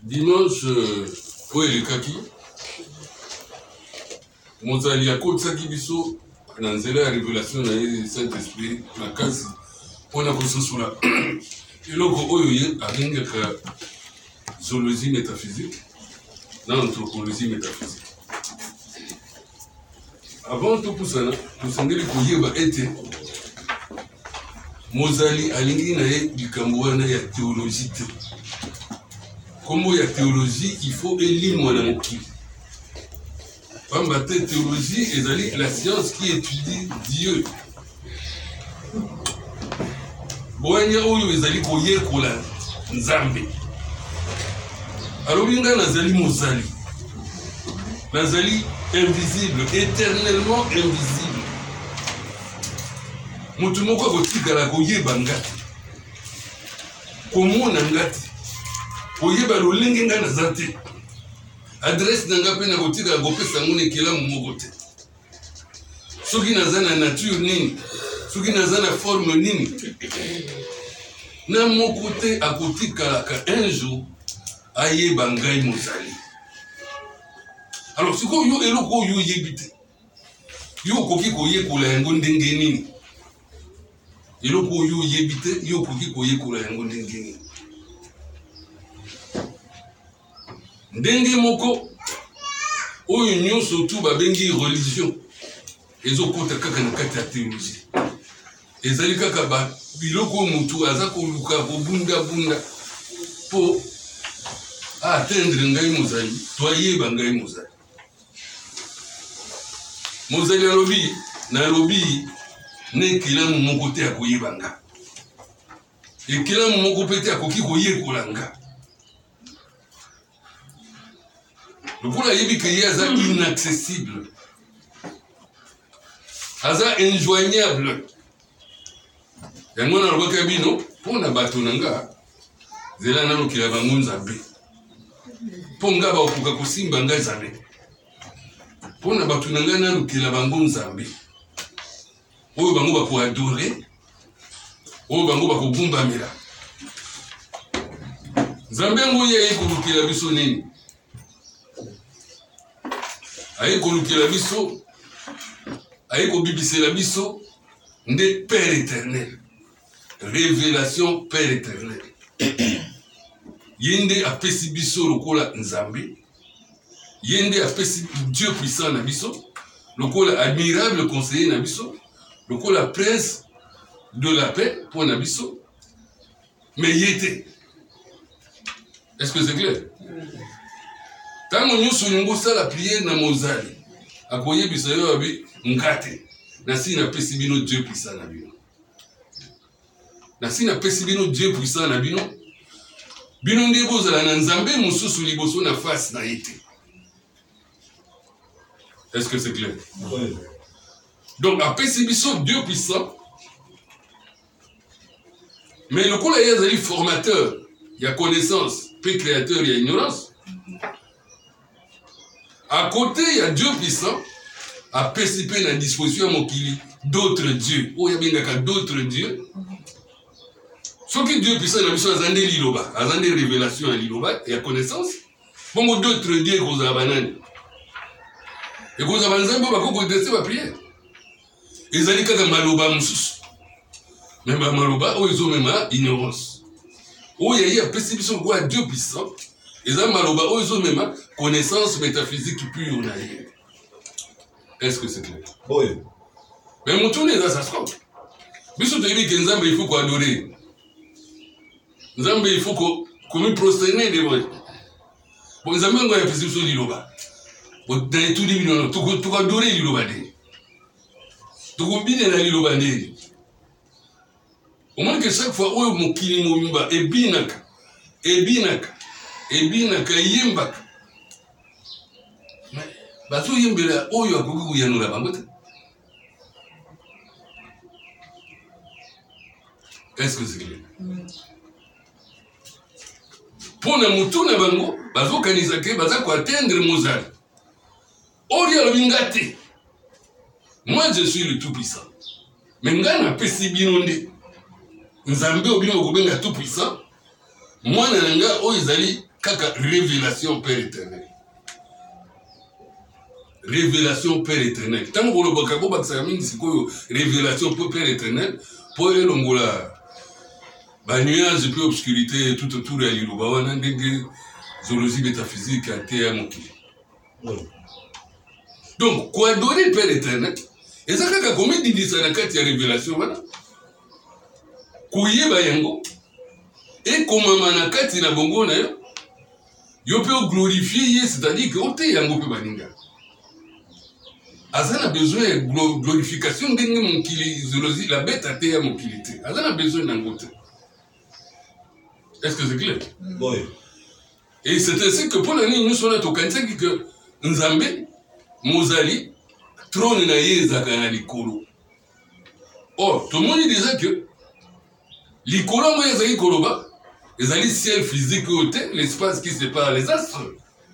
Dimanche, le kaki. Mozali akotisaki biso na nzela ya révélation na ye Saint-Esprit makasi mpona kososola eloko oyo ye abengaka zoologie métaphysique na anthropologie métaphysique. Avant topusana tosengeli koyeba ete Mozali alingi na ye likambo wana ya théologie te. Kombo ya théologie il faut elimwa na mokili. Pamba te théologie ezali la science qui étudie Dieu. Boanya oyo ezali koyekola Nzambe. Alors nga nazali Mozali. Nazali invisible, éternellement invisible. Mutu moko akotikala koyeba ngati. Komona ngati. Koyeba lolenge nga naza te. Adresse nanga pe na kotika kopesa ngone ekelamu moko te. Soki naza na nature nini, soki naza na forme nini, na moko te akotikalaka un jour ayeba ngai Mozali. Alors siko yo eloko yo yebi te, yo okoki koyekola yango ndenge nini? Eloko yo yebi te, yo okoki koyekola yango ndenge nini? Ndenge moko oyo nyonso tu babengi religion ezokota kaka na kati ya théologie. Ezali kaka ba biloko mutu aza koluka kobunda po atteindre ngai Mozali, toyeba ngai Mozali. Mozali alobi na lobi ne kelamu moko te akoyeba nga. Ekelamu moko pe te akoki koyekola nga. Lokola yebi ke ye aza inaccessible, aza injoignable. Yango na lobaka bino mpona bato na nga zela nalukila bango Nzambe mpo nga bakoka kosimba ngai Nzambe. Mpona bato na nga nalukila bango Nzambe oyo bango bakoadore, oyo bango bakogumbamela. Nzambe yango ye ayekolukila biso nini? Ayekolukila biso, ayekobibisela biso nde Père éternel. Révélation Père éternel. Yende apesi biso lokola Nzambe. Yende apesi Dieu puissant na biso, lokola admirable conseiller na biso, lokola prince de la paix pour na biso. Mais yete. Est-ce que c'est clair? Tango nyusu nyungusa la prière na Mozali. Akoye bisayo abi ngate. Nasi na pesi bino Dieu puissant na bino. Nasi na pesi bino Dieu puissant na bino. Bino nde bozala na Nzambe mususu liboso na face na yete. Est-ce que c'est clair? Oui. Donc apesi biso Dieu puissant. Mais le kola yazali formateur, il y a connaissance, puis créateur, il y a ignorance. À côté, il y a Dieu puissant, à participer à la disposition d'autres dieux. Oh, il y a bien d'autres dieux. Ce qui est Dieu puissant, il y a besoin de l'iloba, de révélation à l'iloba, il y a connaissance. Bon, d'autres dieux qu'on a banane. Et qu'on a banane, on va contester ma prière. Ils ont dit que maloba moussous. Même maloba, ils ont même ignorance. Oh, il y a perception quoi Dieu puissant. Ils ont maloba, ils ont même connaissance métaphysique pure. Est-ce que c'est clair? Oui. Mais mon tour est dans sa scope. Mais si tu dis que Nzambe, il faut qu'on adore. Nzambe, il faut qu'on prosterner devant. Bon, Nzambe, on a fait sur l'iloba. Bon, dans tout les millions, tu vas adorer l'iloba. Tu vas bien dans l'iloba. Au moins que chaque fois, où mon kili mobimba, et binaka, yembaka. Bato yembela oyo akoki koyanula bango te. Est-ce que c'est clair? Pona mutu na bango bazokanisa ke baza koatteindre Mozali. Oyo alobi nga te. Moi je suis le tout puissant. Mais nga napesi bino nde Nzambe obino kobenga tout puissant. Moi na nga oyo ezali kaka révélation Père éternel. Révélation Père éternel. Tant que le bakabo baksaming siko révélation Père éternel pour le longola ba nuage puis obscurité tout autour de l'île ba wana ndenge zoologie métaphysique à terre mokili. Donc quoi donner Père éternel et ça kaka comme dit ça na kati ya révélation wana kuyeba yango et komama na kati na bongo na yo yo peut glorifier c'est-à-dire que ote yango pe baninga. Azana besoin de glorification de mon kili, la bête à terre mon kilité. Azana besoin d'un goût. Est-ce que c'est clair? Oui. Et c'est ainsi que pour l'année, nous sommes au Kantsaki que Nzambe, Mozali, trône na yezaka na likolo. Or, tout le monde disait que likolo mo yezaki koloba, ezali ciel physique côté, l'espace qui sépare les astres.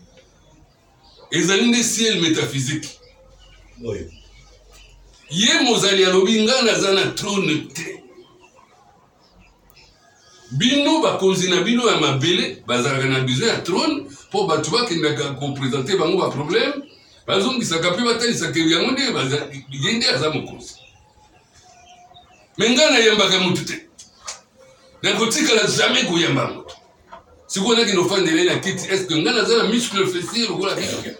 Ezali des ciel métaphysique. Oui. Ye Mozali alobi nga naza na trône te. Bino bakonzi na bino ya mabele bazalaka na besoin ya trône po bato bakendaka kopresente bango baproblème bazongisaka mpe batalisaka yango nde ye nde aza mokonzi. Me nga nayambaka motu te, nakotikala jamais koyamba motu. Sikoyo nakende ofandele na kiti, est ce que nga naza na muscle fessier lokola kiti?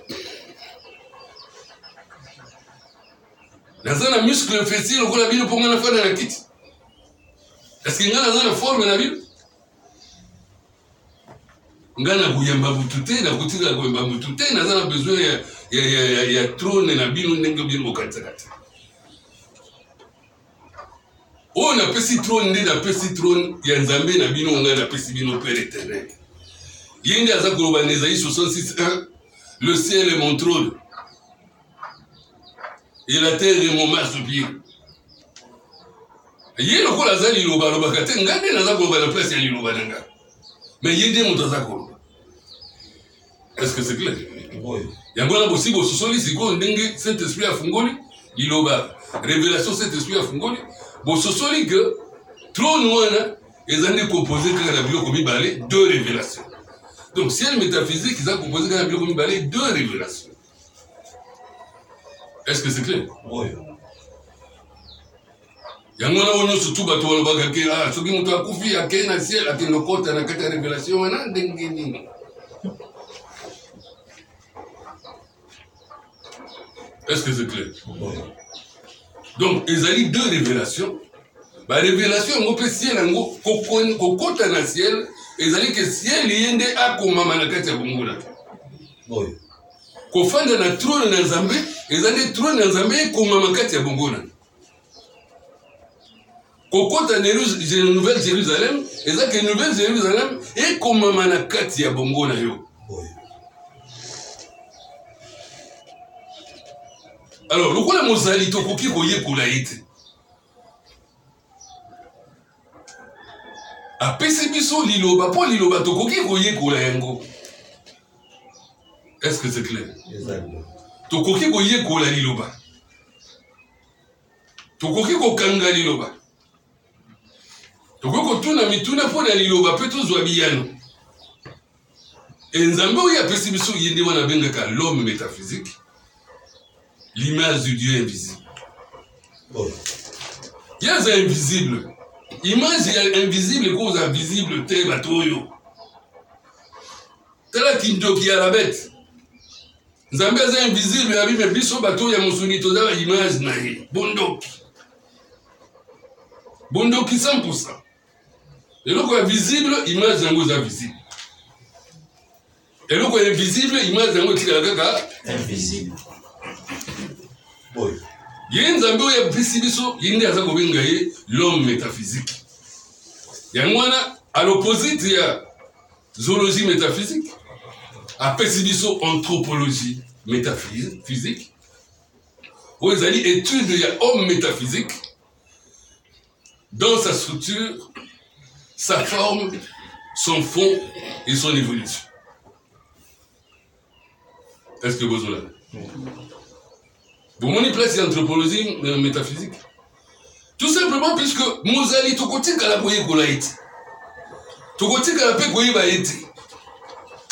Naza na muscle fessier lokola bino mpo nga nafanda na kiti? Est-ce que nga naza na forme na bino? Nga na kuyamba butu te, na kotika koyamba butu te, naza na besoin ya trône na bino ndenge bino bokatisaka te. Oyo napesi trône nde napesi trône ya Nzambe na bino, nga napesi bino Père éternel. Ye nde aza koloba na Esaïe 66:1, le ciel est mon trône et la terre est mon marchepied. Ye lokola aza liloba alobaka te, nga nde naza koloba na place ya liloba na nga. Mais ye nde moto aza koloba. Est-ce que c'est clair? Oui. Yango na bosi bososoli sikoyo ndenge Saint-Esprit afungoli liloba révélation Saint-Esprit afungoli bososoli que trône wana eza nde composé kaka na biloko mibale, deux révélations. Donc ciel métaphysique eza composé kaka na biloko mibale, deux révélations. Est-ce que c'est clair? Oui. Yango na ono surtout bato balobaka ke soki moto akufi akei na ciel akende okota na kati ya révélation wana ndenge nini. Est-ce que c'est clair? Oui. Donc ezali deux révélations. Ba révélation yango mpe ciel yango kokota na ciel ezali ke ciel ye nde akomama na kati ya bongo na. Oui. Kofanda na trône na Nzambe ezali trône na Nzambe ekomama kati ya bongo na. Kokota na Nouvelle Jérusalem ezali ke Nouvelle Jérusalem ekomama na kati ya bongo na yo. Oui. Alors lokola Mozali tokoki koyekola ye te, apesi biso liloba mpo liloba tokoki koyekola yango. Est-ce que c'est clair? Exactement. Tokoki koyekola liloba, tokoki kokanga liloba, tokoki kotuna mituna mpo na liloba mpe tozwa biyano. Nzambe oyo apesi biso ye nde wana abengaka l'homme métaphysique, l'image du Dieu invisible. Oui. Il y a un invisible. Image invisible cause invisible te batoyo. Tala kindoki ya la bête. Nzambe est invisible ya bime biso bato ya musuni toza image na ye. Bondoki. Bondoki 100%. Et loko ya visible, image yango za visible. Et loko ya invisible, image yango tika kaka Invisible. Oui. Ye Nzambe oyo apesi biso ye nde aza kobenga ye l'homme métaphysique. Yango wana à l'opposite ya zoologie métaphysique apesi biso anthropologie métaphysique oyo ezali étude ya homme métaphysique dans sa structure, sa forme, son fond et son évolution. Est-ce que vous avez vous m'avez place d'anthropologie métaphysique? Tout simplement puisque Mozali tokotika la koye kola ete. Tokotika la pe koye ba ete.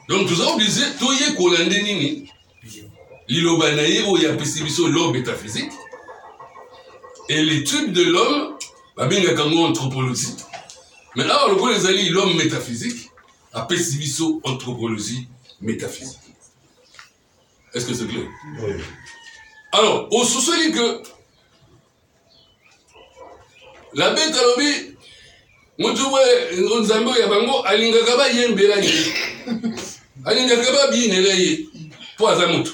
Donc tout ça on disait toye kolande nini liloba na ye oyo apesi biso l'homme métaphysique et l'étude de l'homme babengaka yango anthropologie. Mais là lokola ezali l'homme métaphysique apesi biso anthropologie métaphysique. Est-ce que c'est clair? Oui. Alors au sous-sol que la bête alobi mutu we nzambe ya bango alingaka ba yembela ye alingaka ba binela ye po aza mutu.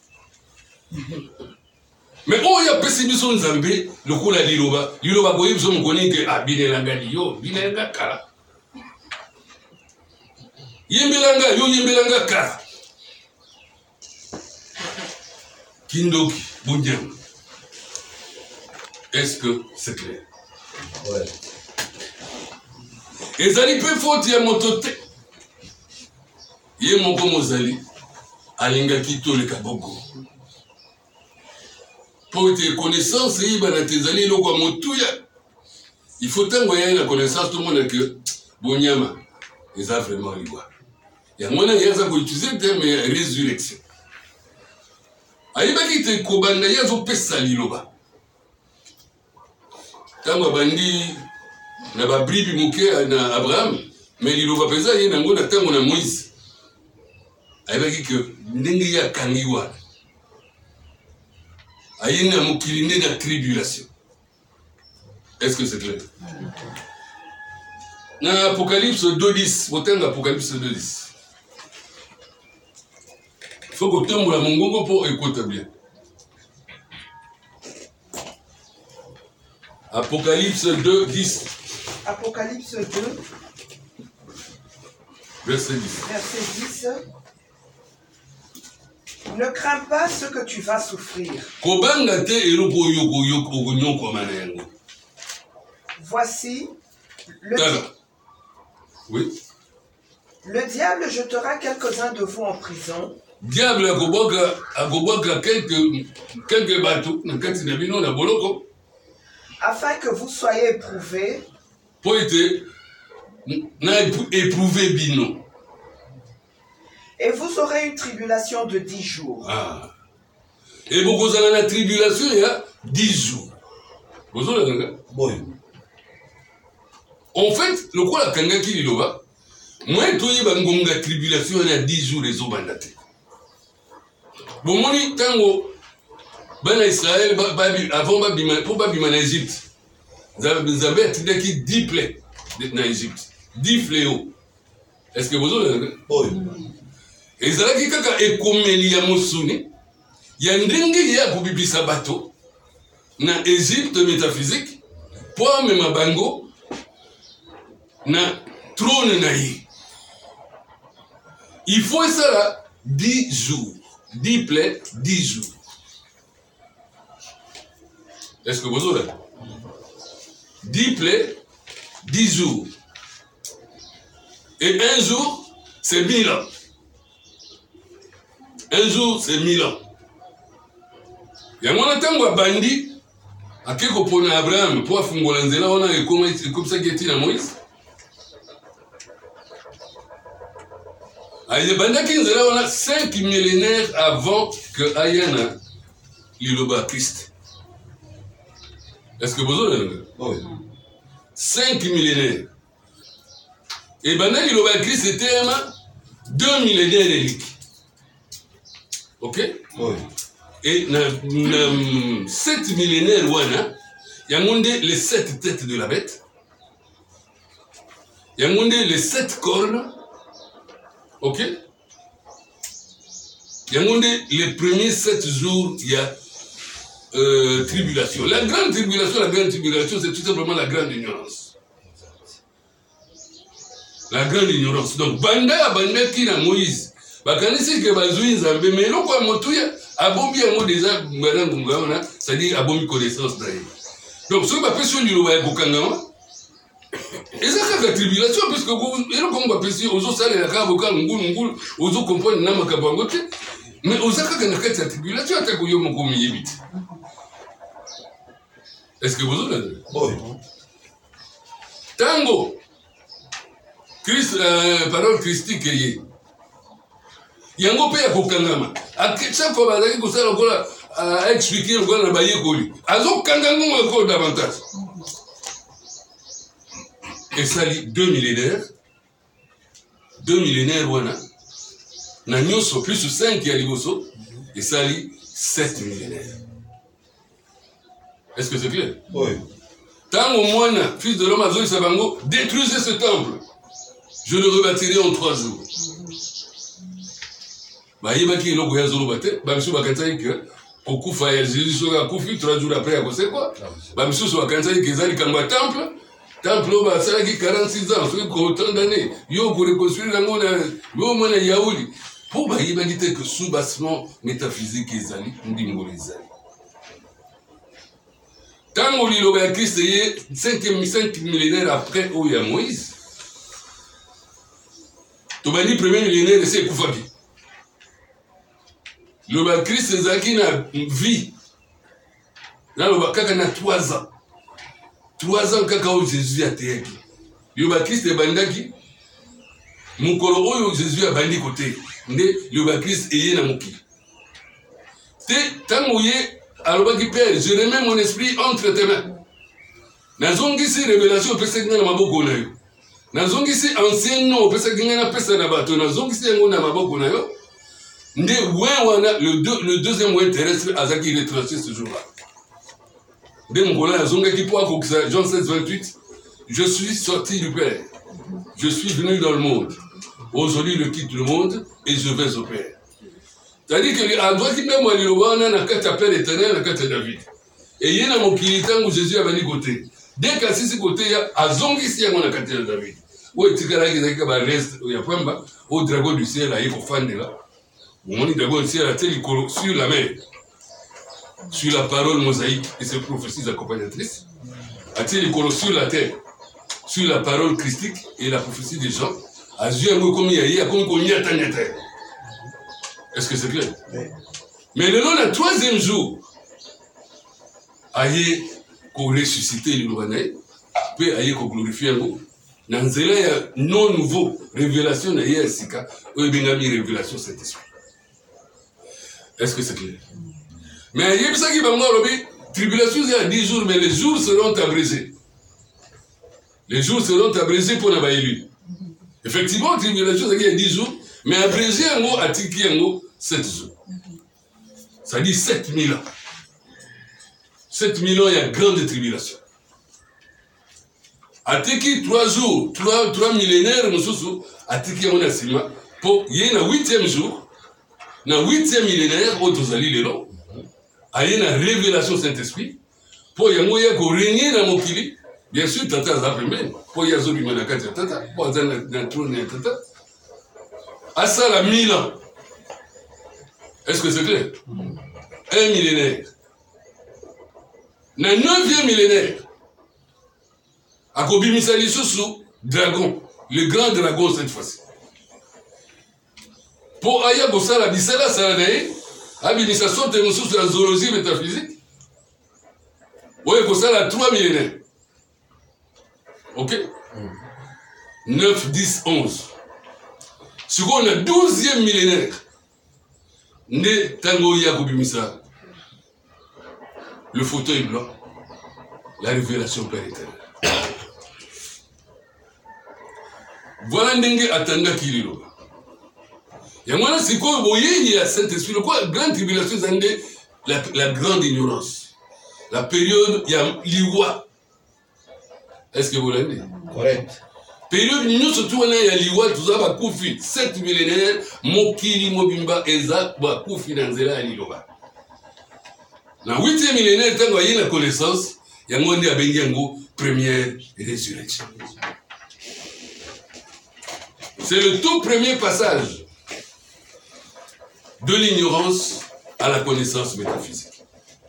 Mais oyo apesi biso nzambe lokola liloba boye biso mokoni ke abinelanga liyo binelanga kala yembelanga yo yembelanga kala kindoki bundiam. Est-ce que c'est clair? Ouais. ezali mpe faute ya moto te ye moko mozali alingaki toleka boko po ete connaissance eyebana te ezali eloko ya motuya. Il faut ntango yai na connaissance tomona ke bonyama eza vraiment liwa yango na ye aza koutilize terme ya résurrection ayebaki te kobanda ye azopesa liloba ntango abandi na babribi moke na Abraham mais liloba mpenza ye nango na ntango na Moïse ayebaki ke ndenge ye akangi wana aye na mokili nde na tribulation. Est-ce que c'est clair? Na Apocalypse 2:10 botanga Apocalypse 2:10 faut kotambola mongongo mpo ekota bien. Apocalypse 2:10. Apocalypse 2, verset 10. verset 10. Ne crains pas ce que tu vas souffrir. Kobanga te eloko yoko nyoko mana yango. Voici, oui. Le diable jetera quelques-uns de vous en prison. Diable akoboka quelques bateaux na kati na bino na boloko. Afin que vous soyez éprouvés. Po ete na éprouver bino. Et vous aurez une tribulation de 10 jours. Ah. Et vous avez la tribulation il y a 10 jours. Vous avez Oui. En fait, le quoi la kanga qui liloba, moi toyi bangonga tribulation il y a 10 jours les obandate. Bon moni tango bana Israël avant babima pour babima en Égypte. Nzambe atindaki 10 plaies na Égypte. 10 fléaux. Est-ce que vous avez Oui. ezalaki kaka ekomeli ya mosuni ya ndenge ya kobibisa bato na Égypte métaphysique po amema bango na trône na ye. Il faut esala 10 jours 10 plaies 10 jours. Est-ce que vous avez 10 plaies 10 jours et un jour c'est 1000 ans. Un jour, c'est 1000 ans. Il y a un temps où Bandi a quelque chose pour Abraham, pour faire nzela on a comme ça qui est à Moïse. Il y a Bandi qui nzela on a 5 millénaires avant que Ayana liloba Christ. Est-ce que vous avez Oui. 5 millénaires. Et Bandi liloba Christ c'était 2 millénaires d'élites. Ok? Oui. Et dans 7 millénaires, il y a les 7 têtes de la bête. Il y a les 7 cornes. Ok? Il y a les premiers 7 jours, il y a tribulation. La grande tribulation, c'est tout simplement la grande ignorance. La grande ignorance. Donc, Banda qui na Moïse. Bakanisi ke bazui nzambe mais loko motuya abombi yango déjà ngana ngana c'est-à-dire abombi connaissance d'ailleurs. Donc ce ba peso liloba ya kokangama ezaka ka tribulation parce que eloko ngwa pesi ozo salela ka boka ngulu ozo comprendre na makambo yango te mais ozaka ka na kati ya tribulation atako yo moko miyebite. Est-ce que vous avez Oui. Tango Christ parole christique est yango pe ya kokangama chaque fois bazaki kosala lokola expliquer lokola na bayekoli azokanga ngongo ekolo davantage esali 2 millénaires wana na nyonso plus 5 ya liboso esali 7 millénaires. Est-ce que c'est clair? Oui. Tant au moins, fils de l'homme Azoï Sabango, détruisez ce temple. Je le rebâtirai en 3 jours. Bah, il y a qui l'ont goyé Zolo Bate, bah, monsieur Bakantaï, que, au coup, Jésus sera Koufi, 3 jours après, à c'est quoi? Bah, monsieur Bakantaï, qui est Kamba temple, bah, ça a 46 ans, c'est autant d'années. Yo, pour reconstruire la monde, yo, mon Yaouli. Pour, bah, il y a que sous-bassement métaphysique, ils allaient, on dit, on les allaient. Quand on lit le Christ, c'est 5 millénaires après où il y a Moïse. Tu vas dire premier millénaire, c'est Koufaki. Le Christ, c'est ça qui a une vie. Là, le Kaka a 3 ans. 3 ans, Kaka où Jésus a été. Le Christ est bandaki. Mon coloro où Jésus a bandi côté. Le Christ est dans mon qui. Tant où alors, Père, je remets mon esprit entre tes mains. Nazongisi révélation, peut-être que na maboko na yo. Nazongisi ancien nom, peut-être que na pesa na bato. Nazongisi yango na maboko na yo. Nde wana le deuxième moyen terrestre azaki retranché ce jour-là. Dès mon collègue nazongaki pour akokisa Jean 16, 28. Je suis sorti du Père. Je suis venu dans le monde. Aujourd'hui, je quitte le monde et je vais au Père. C'est-à-dire que droit qui même le roi on a la carte appel éternel la carte David. Et il y a mon kilitan où Jésus a venu côté. Dès qu'à ce côté il y a azongi si on a carte David. Où est-ce que là va reste il y a pas au dragon du ciel là il faut fendre là. On dit dragon du ciel là tel sur la mer. Sur la parole mosaïque et ses prophéties accompagnatrices. A-t-il sur la terre. Sur la parole christique et la prophétie des gens. Azur comme il y a comme qu'on y attend terre. Est-ce que c'est clair? Oui. Mais le long du 3e jour, aïe, qu'on ressuscite le Louvané, puis aïe, qu'on glorifie un mot. Dans ce là, il y a non nouveau révélation de Yessika, ou bien une révélation de cet esprit. Est-ce que c'est clair? Mais il y a ça qui va me dire, tribulation, il y a 10 jours, mais les jours seront abrégés. Les jours seront abrégés pour la élu. Effectivement, tribulation, il y a 10 jours. Mais abrégé un mot, attiqué un mot, 7 jours. Ça dit 7000 ans. 7000 ans, il y a grande tribulation. Attiqué 3 jours, 3 millénaires, nous attiqué un assima. Pour il y a un 8e jour, dans 8e millénaire, autres alliés les longs, il y a une révélation Saint-Esprit. Pour il y a moyen qu'on règne dans mon kili. Bien sûr, tata a même. Pour il y a zone de tata, pour il y a un trône de tata. À ça, la 1000 ans. Est-ce que c'est clair? 1 millénaire. Dans le 9e millénaire, à Kobi Misali Soussou, dragon, le grand dragon cette fois-ci. Pour Aya Bossala Bissala Saladae, administration de la zoologie métaphysique, oui, Bossala 3 millénaires. Ok? 9, 10, 11. Si on a 12e millénaire, né Tango Yakobimisa, le fauteuil blanc, la révélation Père éternel. Voilà Ndenge Atanga Kililo. Et moi, c'est quoi, vous voyez, il y a Saint-Esprit, quoi, grande tribulation, la grande ignorance. La période, il y a l'Iwa. Est-ce que vous l'avez? Correct. Période nous surtout on a liwa tout ça va koufi 7 millénaires mokili mobimba eza va koufi dans zela liloba. Na 8e millénaire tant voyez la connaissance yango ndi abengi yango première résurrection. C'est le tout premier passage de l'ignorance à la connaissance métaphysique.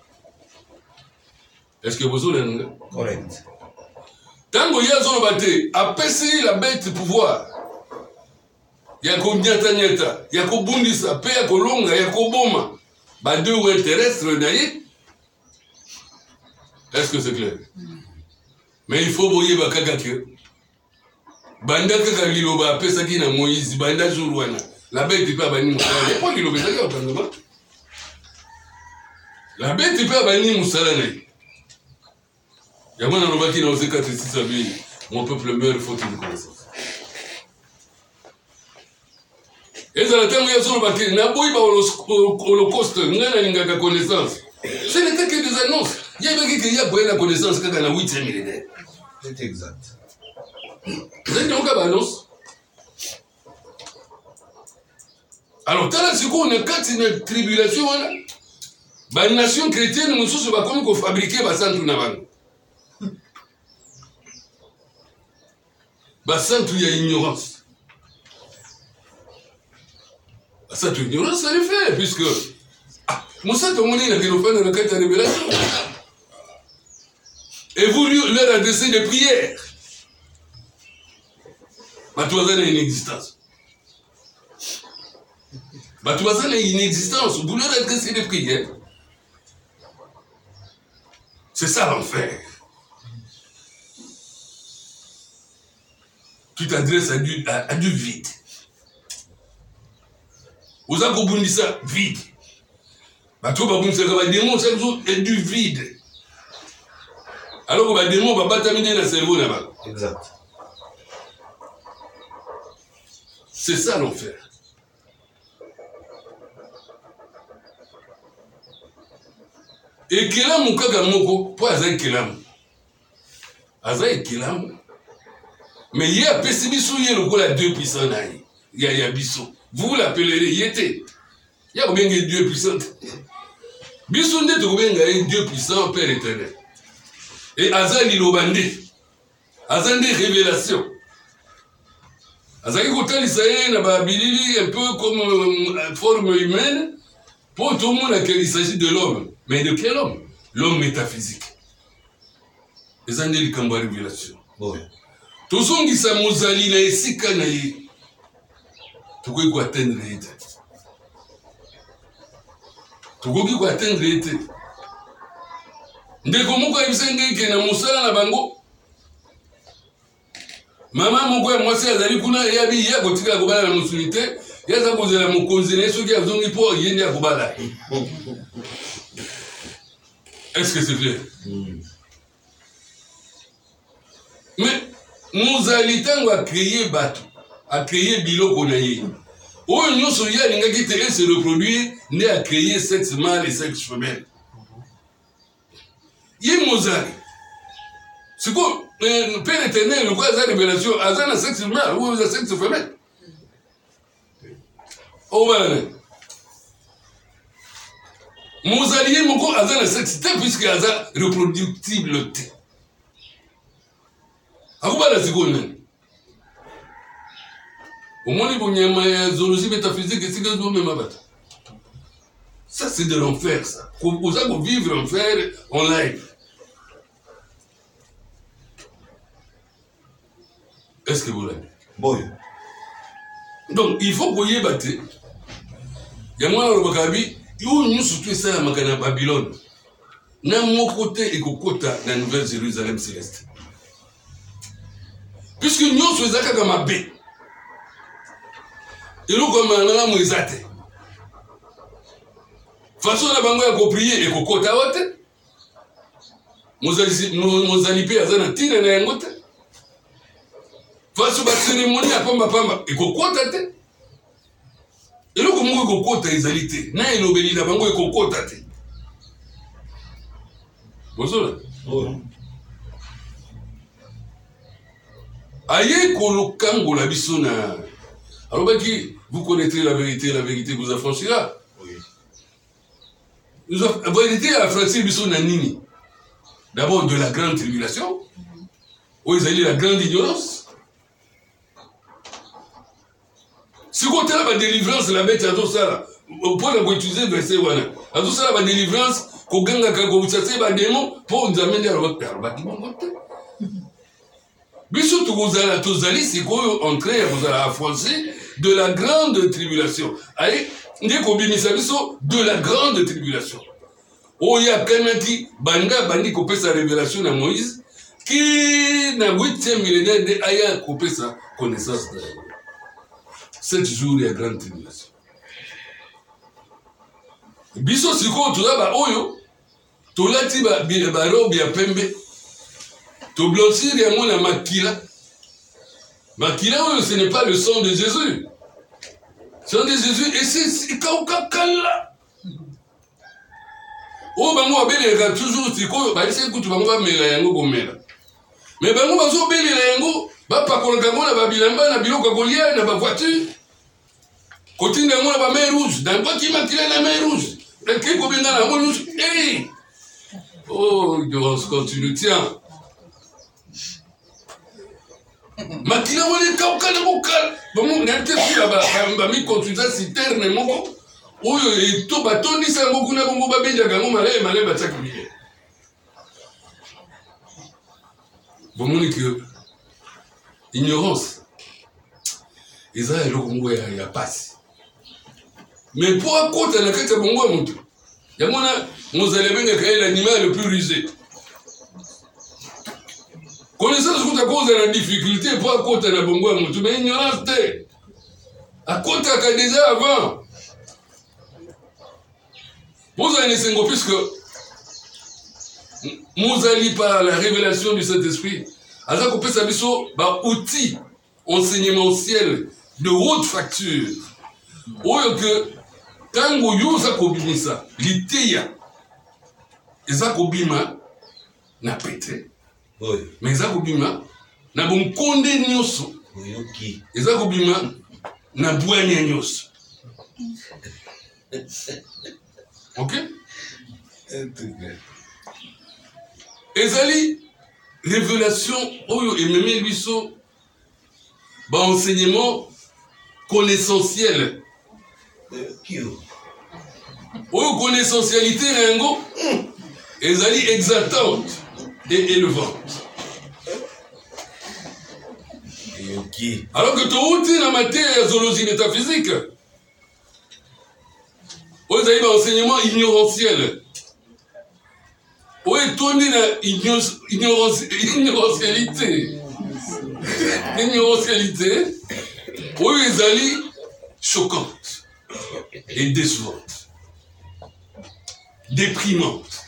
Est-ce que vous avez correct? Tango yazo bate apesi la bête pouvoir. Yako nyata nyata, yako bundisa, pe yako longa, yako boma. Ba deux ou terrestre naïe. Est-ce que c'est clair? Mais il faut boyer bakaka que banda kaka liloba apesa ki na Moïse, banda jour wana. La bête peut bani musala. Et pas qu'il obéit au Kangama. La bête peut bani musala. Il y a un homme qui n'a osé 4-6 amis. Mon peuple meurt faute de connaissance. Et dans le temps où il y a son bâti, n'a pas eu l'Holocauste, n'a pas connaissance. Ce n'était que des annonces. Il y avait qui a pris la connaissance quand on a 8e millénaire. C'est exact. Vous avez donc une annonce. Alors, tant que on a 4 tribulations, la nation chrétienne, nous sommes comme qu'on fabriquait des centres navals. Des centres où il y a ignorance. Cette ignorance, ça le fait, puisque. Moussa, tout le monde a dans la carte de révélation. Et vous leur adressez des prières. Batouazan a une existence. Batouazan a une existence. Vous leur adressez des prières. C'est ça l'enfer. Tu t'adresses à du vide. Vous avez compris ça, vide. Les démons, chaque jour, est du vide. Alors que les démons, va pas terminer le cerveau là-bas. Exact. C'est ça l'enfer. Et Kelam, kaka moko, pas Azaï Kelam. Azaï Kelam. Mais il y a Pessibiso, il y a le goût à 2 puissants. Il y a Bisso. Vous l'appellerez, il était. Il y a combien de Dieu puissants? Bisso n'est pas Dieu puissant, Père éternel. Et Azaï Lilobandé. Azaï des révélations. Azaï Kotal Isaïe n'a pas bilili un peu comme forme humaine. Pour tout le monde, il s'agit de l'homme. Mais de quel homme? L'homme métaphysique. Les années de Kamba révélation. Oui. Tout ce qui s'est mozali na esika na ye. Tout ce qui va atteindre l'été. Tout ce qui va atteindre l'été. Ndeko moko yebisenge ke na mosala na bango. Mama moko ya mwasi azali kuna yabi ya kotika kobala na musulite. Yaza kozela mokonzi na soki azongi po yende akobala. Est-ce que c'est clair? Mais nous allons à créer bateau, à créer biloko na ye. Oh nous soya linga qui te se reproduire, né à créer sexe mâle et sexe femelle. Yé mozali. C'est quoi le Père éternel, le quoi ça révélation, azana sexe mâle ou sexe femelle. Oh voilà. Mozali moko azana sexe puisque aza reproductible. Akubala sikone. Au moins, il y a une zoologie métaphysique et c'est que nous même abattre. Ça, c'est de l'enfer, ça. Vous avez vivre l'enfer en live. Est-ce que vous l'avez? Oui. Donc, il faut que vous y battez. Il y a moi dans le Bakabi, nous surtout ça à Babylone. Dans mon côté et côté dans la Nouvelle Jérusalem céleste. Puisque nous sommes comme un bé. Et nous comme un homme exaté. Façon la bango ya prier et kokota wote. Mozali pe azana tire na yangote. Façon ba cérémonie apamba pamba et kokota te. Et nous comme kokota ezalité. Na elobeli la bango e kokota te. Bonsoir. Oui. Aïe kolokango la bisona. Alors vous connaîtrez la vérité vous affranchira. Oui. La vérité affranchira bisona nini. D'abord de la grande tribulation. Où ils allaient la grande ignorance. Si vous avez la délivrance, la bête à tout ça, pour la utiliser verset wana. À tout ça la délivrance, qu'on gagne à vous chasser les démons pour nous amener à votre père. Bisous tous allez, c'est quoi entrer vous allez affranchir de la grande tribulation. Allez, de la grande tribulation. Oh, il y a Kanaki, Bandi coupé sa révélation à Moïse, qui n'a 8e millénaire de Aya coupé sa connaissance. 7 jours ya grande tribulation. Biso siko toza ba oyo tolati ba robe ya pembe to blanchir yango na makila. Makila oyo ce n'est pas le sang de Jésus. Le sang de Jésus et c'est kaukakala. O bango abeleka toujours siko ba ese kutu bango ba mela yango komela. Mais bango bazo belela yango ba pakolaka yango na ba bilamba na biloko kolia na ba voiture. Kotinda yango na ba mer rouge, dans quoi qui makila na mer rouge. Le qui combien dans la mer rouge. Hey! Oh, Dios continue tiens. Makila wale kaukala bokal. Bango ngate fila ba mi continue citerne moko. Oyo eto batoni sango kuna bongo babenja gango malé bataki. Bon que ignorance. Israël le Congo ya passe. Mais pour à côté la kete bongo mutu. Ya mona mozalebenga ka l'animal le plus rusé. Connaissance que à cause de la difficulté pour à côté la bongo mutu mais ignorance té. À côté ka déjà avant. Vous allez sengo puisque nous allons par la révélation du Saint-Esprit. Alors qu'on peut savoir bah outil enseignementiel de haute facture. Ou que quand vous yosa kobimisa, l'iteya, eza kobima na pété. Mais eza kobima na bon konde nyoso. Eza kobima na douane nyoso. Ok? Ezali révélation oyo ememe biso ba enseignement connaissentiel oyo connaissentialité yango ezali exaltante et élevante. Alors que touti na matière ya zoologie métaphysique oyo ezali ba enseignement ignorentiel. Oui, tourner la ignorentialité. Ignorentialité. Oui, les alliés choquantes et décevantes. Déprimantes.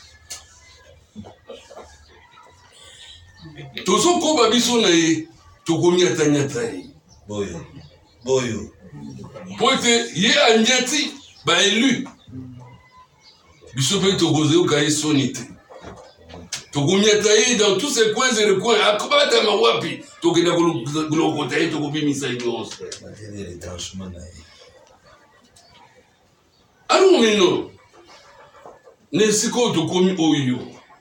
Tous ceux qui ont besoin de Togomi Atanyataï. Boyo. Pour être, il y a un niati, élu. Bissope Togoze ou Kaye Sonité. Togomiataï dans tous ces coins et recoins. Akobata mawapi. Togeda Golokotaï, Togobimisa ignorance. Alors maintenant, Nesiko Togomi Oyo.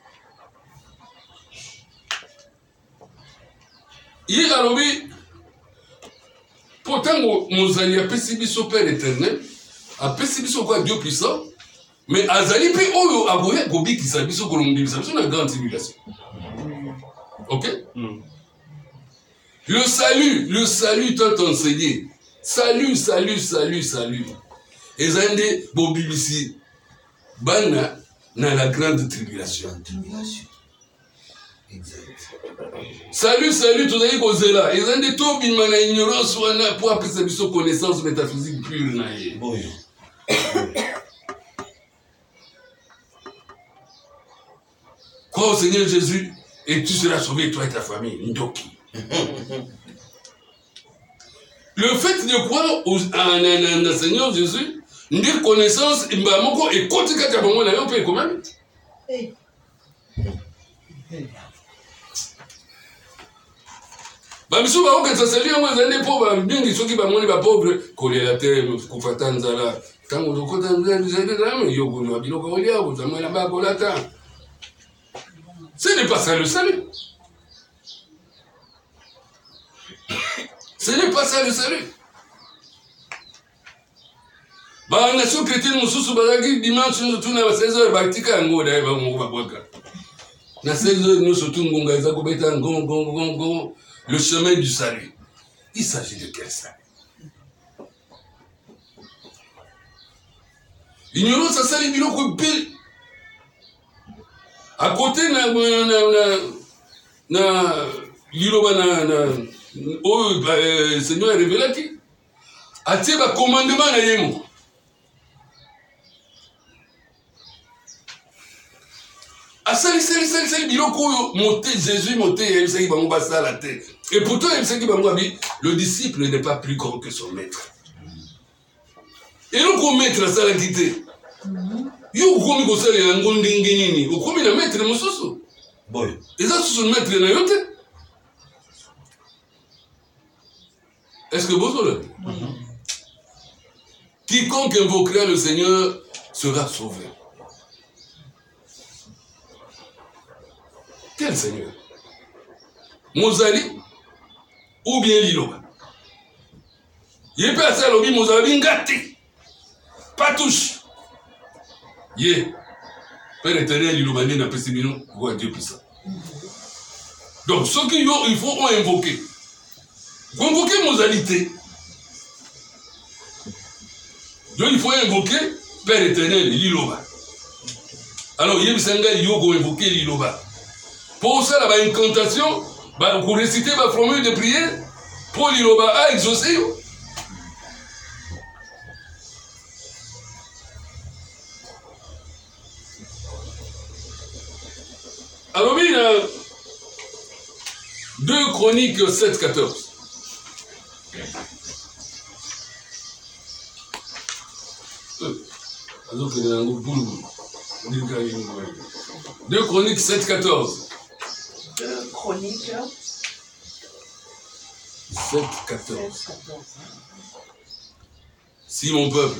Hier à l'obé, pourtant, Mozali a pessibiso Père éternel, a pessibiso quoi Dieu puissant. Mais Azali pe oyo aboye gobi ki sabiso kolombi bisabiso na grande tribulation. OK? Le salut tant enseigné. Salut. Ezande bobibisi bana na la grande tribulation. Exact. Salut tozali kozela. Ezande to bima na ignorance wana pour apesa biso connaissance métaphysique pure na ye. Boyo. Crois au Seigneur Jésus et tu seras sauvé, toi et ta famille. Ndoki. Le fait de croire en Seigneur Jésus, une connaissance, et côté quand tu as bon, on peut quand même. Bamiso ba oka tsasali yango zande pauvre bingi soki ba moni ba pauvre kolela te kufata nzala tango lokota nzala zande dame yogo no biloko olia bo zamela ba kolata. Ce n'est pas ça le salut. Ce n'est pas ça le salut. Bah, la nation chrétienne, nous sommes sur dimanche, nous sommes à 16h, Baktika, nous sommes à 16h, nous sommes le chemin du salut. Il s'agit de quel salut? Ignorance, ça salit biloko pile. À côté, Seigneur est révélé qui atie bacommandement na ye moko. Asali biloko oyo monté Jésus monté yebisaki bango basala te. Et pourtant yebisaki bango abi le disciple n'est pas plus grand que son maître. Et donc au maître asalaki te. Yo okomi kosalela yango ndenge nini? Okomi na maître mosusu. Boy. Eza susu maître na yo te. Est-ce que vous savez? Quiconque invoquera le Seigneur sera sauvé. Quel Seigneur? Mozali ou bien Liloba? Il peut faire l'obi Mozali ngati. Pas touche. Yé. Père éternel Liloba n'a pas si voir Dieu puissant. Donc ceux qui ont, il faut invoquer. Convoquer Mozalité. Donc il faut invoquer Père éternel Liloba. Alors il y a invoquer Liloba. Pour ça, la incantation, pour réciter la formule de prière, pour Liloba a exaucé. Alors, il y a 2 Chroniques 7-14. Deux Chroniques 7-14. 2 Chroniques 7-14. Si mon peuple.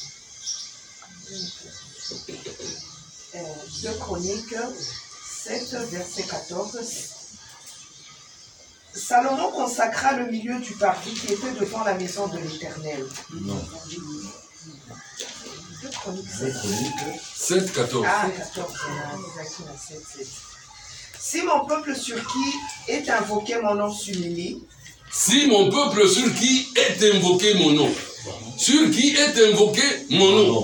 2 Chroniques 7, verset 14. Salomon consacra le milieu du parvis qui était devant la maison de l'Éternel. Non. 2 Chroniques 7, 14. Ah, 14. Si mon peuple sur qui est invoqué mon nom s'humilie. Si mon peuple sur qui est invoqué mon nom. Sur qui est invoqué mon nom.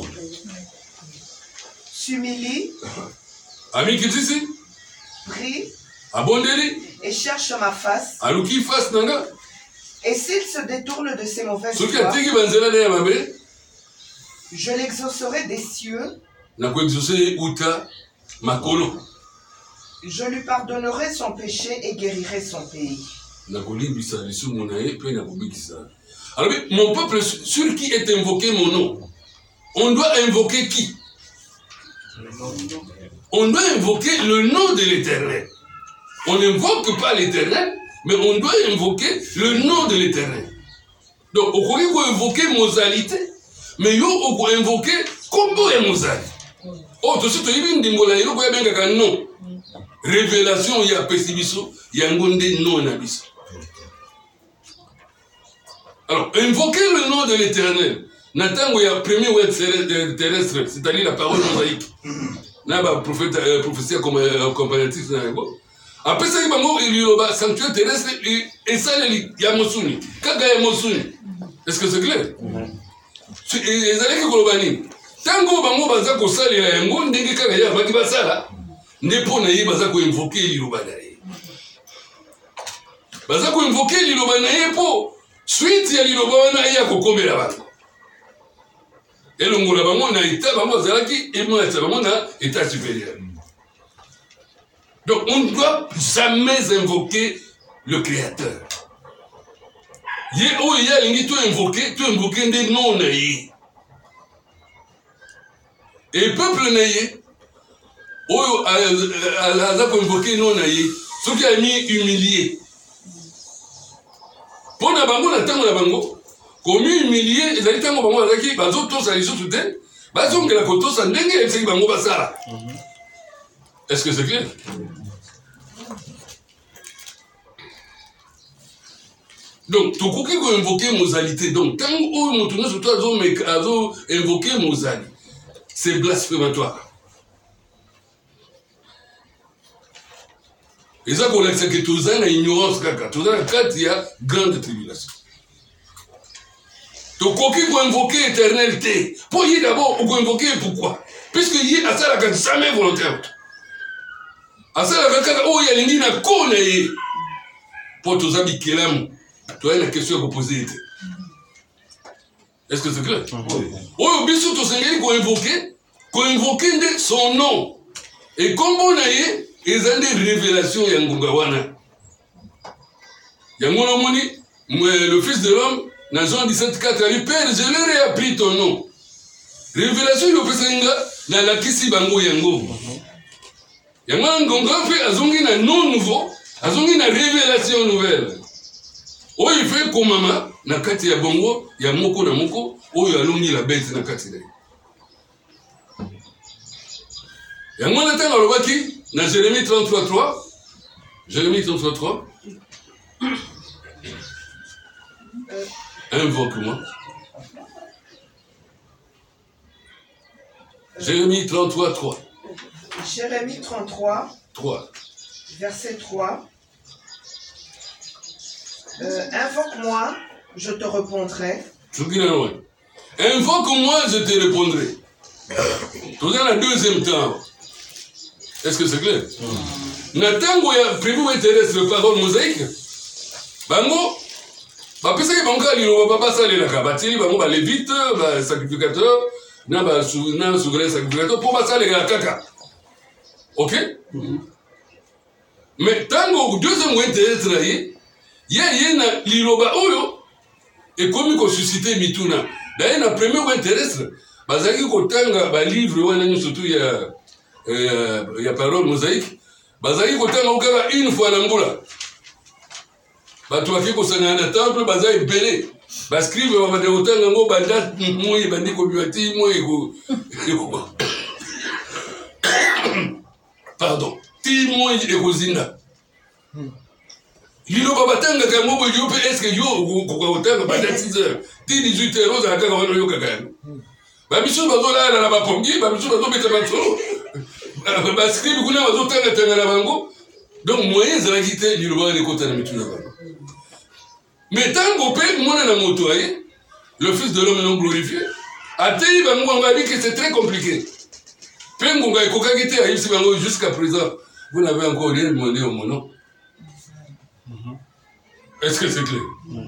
S'humilie. Ami qui ici. Prie. Abondeli. Et cherche ma face. Aluki face nanga. Et s'il se détourne de ses mauvaises voies, je l'exaucerai des cieux. Je lui pardonnerai son péché et guérirai son pays. Alors, mon peuple sur qui est invoqué mon nom, on doit invoquer qui? On doit invoquer le nom de l'Éternel. On n'invoque pas l'Éternel, mais on doit invoquer le nom de l'Éternel. Donc, on peut invoquer Mozalité, mais on peut invoquer Kombo et Mozali. Oh, tout ce que tu dis, non. Révélation, il y a Pessibiso, il y a Ngonde non Nabiso. Alors, invoquer le nom de l'Éternel. Nathan, il y a premier word terrestre, c'est-à-dire la parole mosaïque. N'a pas prophétie comparatif. Après ça, il y a un sanctuaire terrestre et ça, il y a Mosuni. Kaga ya Mosuni. Est-ce que c'est clair? Et ça, c'est Kolobani. Tant que bango baza ko salela yango ndenge kaka ya baki basala ndipo na ye baza ko invoquer liloba na ye. Baza ko invoquer liloba na ye po suite ya liloba na ye akokomela bango. Elongola bango na état bango zalaki et moi ça bango na état supérieur. Donc on ne doit jamais invoquer le créateur. Ye o ya lingi to invoquer des noms na ye. Et peuple naïe, oh, a invoqué non naïe, ce qui a mis humilié. Pour la bango, la tango la bango, comme humilié, ils allaient tango bango la qui, bazo tous à l'issue soutien, bazo que la koto sa dengue et c'est bango basara. Est-ce que c'est clair? Donc, tout ce qui a invoqué Mozalité, donc, tant que vous tournez sur toi, vous avez invoqué Mozali. C'est blasphématoire. Et ça, qu'on a que tout ça, il y a ignorance, tout ça, il y a grande tribulation. Donc, qui peut invoquer éternalité? Pour y d'abord, on peut invoquer pourquoi? Puisque y a ça, la jamais volontaire. À ça, la oh, il y a l'indi, na kone, pour tous amis qui l'aiment. Tu as une question à vous poser. Est-ce que c'est clair? Oui. Oyo biso tosengeli ko-invoquer nde son nom. Et comme on a eu, ils ont des révélations ya ngonga wana. Yango na moni, le fils de l'homme, dans Jean 17:4, il dit, Père, je leur ai appris ton nom. Révélation yo pesenga na lakisi bango yango. Yango ngonga fait azongi na nom nouveau, azongi na révélation nouvelle. Oyo il fait comme mama na kati ya bongo ya moko na moko, oyo alongi la bête na kati na. Yango na tanga lobaki na Jérémie 33:3. Jérémie 33:3. Invoque-moi. Jérémie 33:3. Jérémie 33, 3. verset 3. Invoque-moi, je te répondrai. Invoque-moi, je te répondrai. Tout dans le deuxième temps. Est-ce que c'est clair? Natango ya prévu terrestre le parole mosaïque. Bango, pesa ki bango alilo papa salela ka batili bango ba lévite, ba sacrificateur, na souverain sacrificateur pour ba salela kaka. OK? Mais tango deuxième terrestre ye na liloba oyo et comme ko susciter mituna. D'ailleurs na premier terrestre, bazaki ko tanga ba livre wana surtout ya parole mosaïque. Bazaki ko tanga okala une fois na ngula. Bato waki ko sanga na temple bazai belé. Bascrive wa de otanga ngo banda moyi bandi ko biwati moyi ko. Pardon. Ti moyi e ko zinda. Lilo babatanga ka ngo yo pe est-ce que yo ko otanga banda 6h. Ti 18h za ka wana yo kaka. Ba biso bazola na ba pongi, ba biso bazo beta bato. Bascribe kuna bazo tanga na bango. Donc moyen za kité lilo ba ne kota na mituna ba. Mais tant qu'on peut, le Fils de l'homme non glorifié, que c'est très compliqué. Jusqu'à présent, vous n'avez encore rien demandé au mon nom. Est-ce que c'est clair?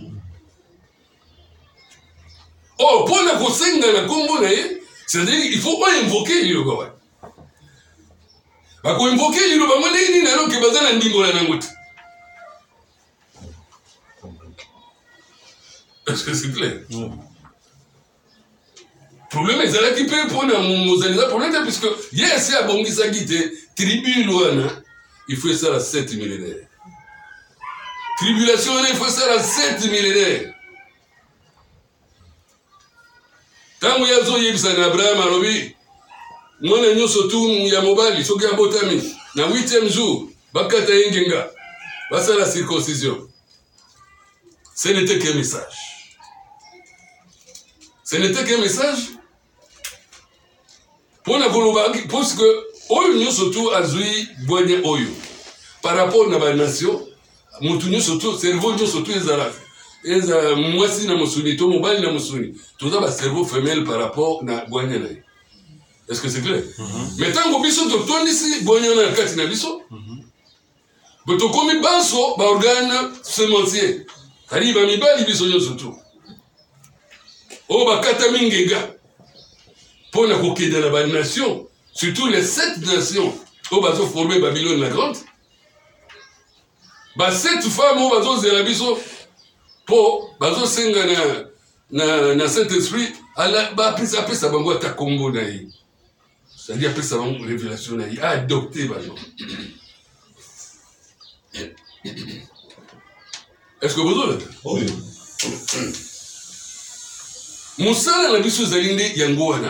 Oh, pour la Kosenga, la combo, c'est-à-dire qu'il faut pas invoquer le Gowa. Parce invoquer le Gowa, il n'y a pas de est-ce que c'est clair? Le problème est que tu peux prendre un problème puisque yes, à Bongisa Guité, tribu loin, il faut ça à 7 millénaires. Tribulation, il faut ça à 7 millénaires. Tant que yazo yibsa na Abraham alobi, mwana nyoso tu ya mobali, soki ya botami, na 8e jour, bakata yengenga, basa la circoncision. Ce n'était qu'un message. Ce n'était qu'un message pour la Golobaki, parce que Oyo surtout a zui boigné Oyo. Par rapport à la nation, Moutounio surtout, cerveau surtout les Arabes. Et moi si na musuni, to mobile na musuni. Tout ça, cerveau femelle par rapport à boigné. Est-ce que c'est clair? Mais tant que biso to toni si boigné na kati na biso. Mais to komi banso ba organe semencier. Arrive à mi bali biso surtout. Oh, bakata mingega. Pour la conquête de la nation, surtout les 7 nations, oh, bazo formé Babylone la Grande. Bah, 7 femmes, oh, bazo zerabiso, pour bazo senga na Saint-Esprit, bah, après ça, bango ta Congo naï. C'est-à-dire, après ça, bango révélation naï, adopté, bazo. Est-ce que vous avez? Oui. Moussala na biso zalinde yango wana.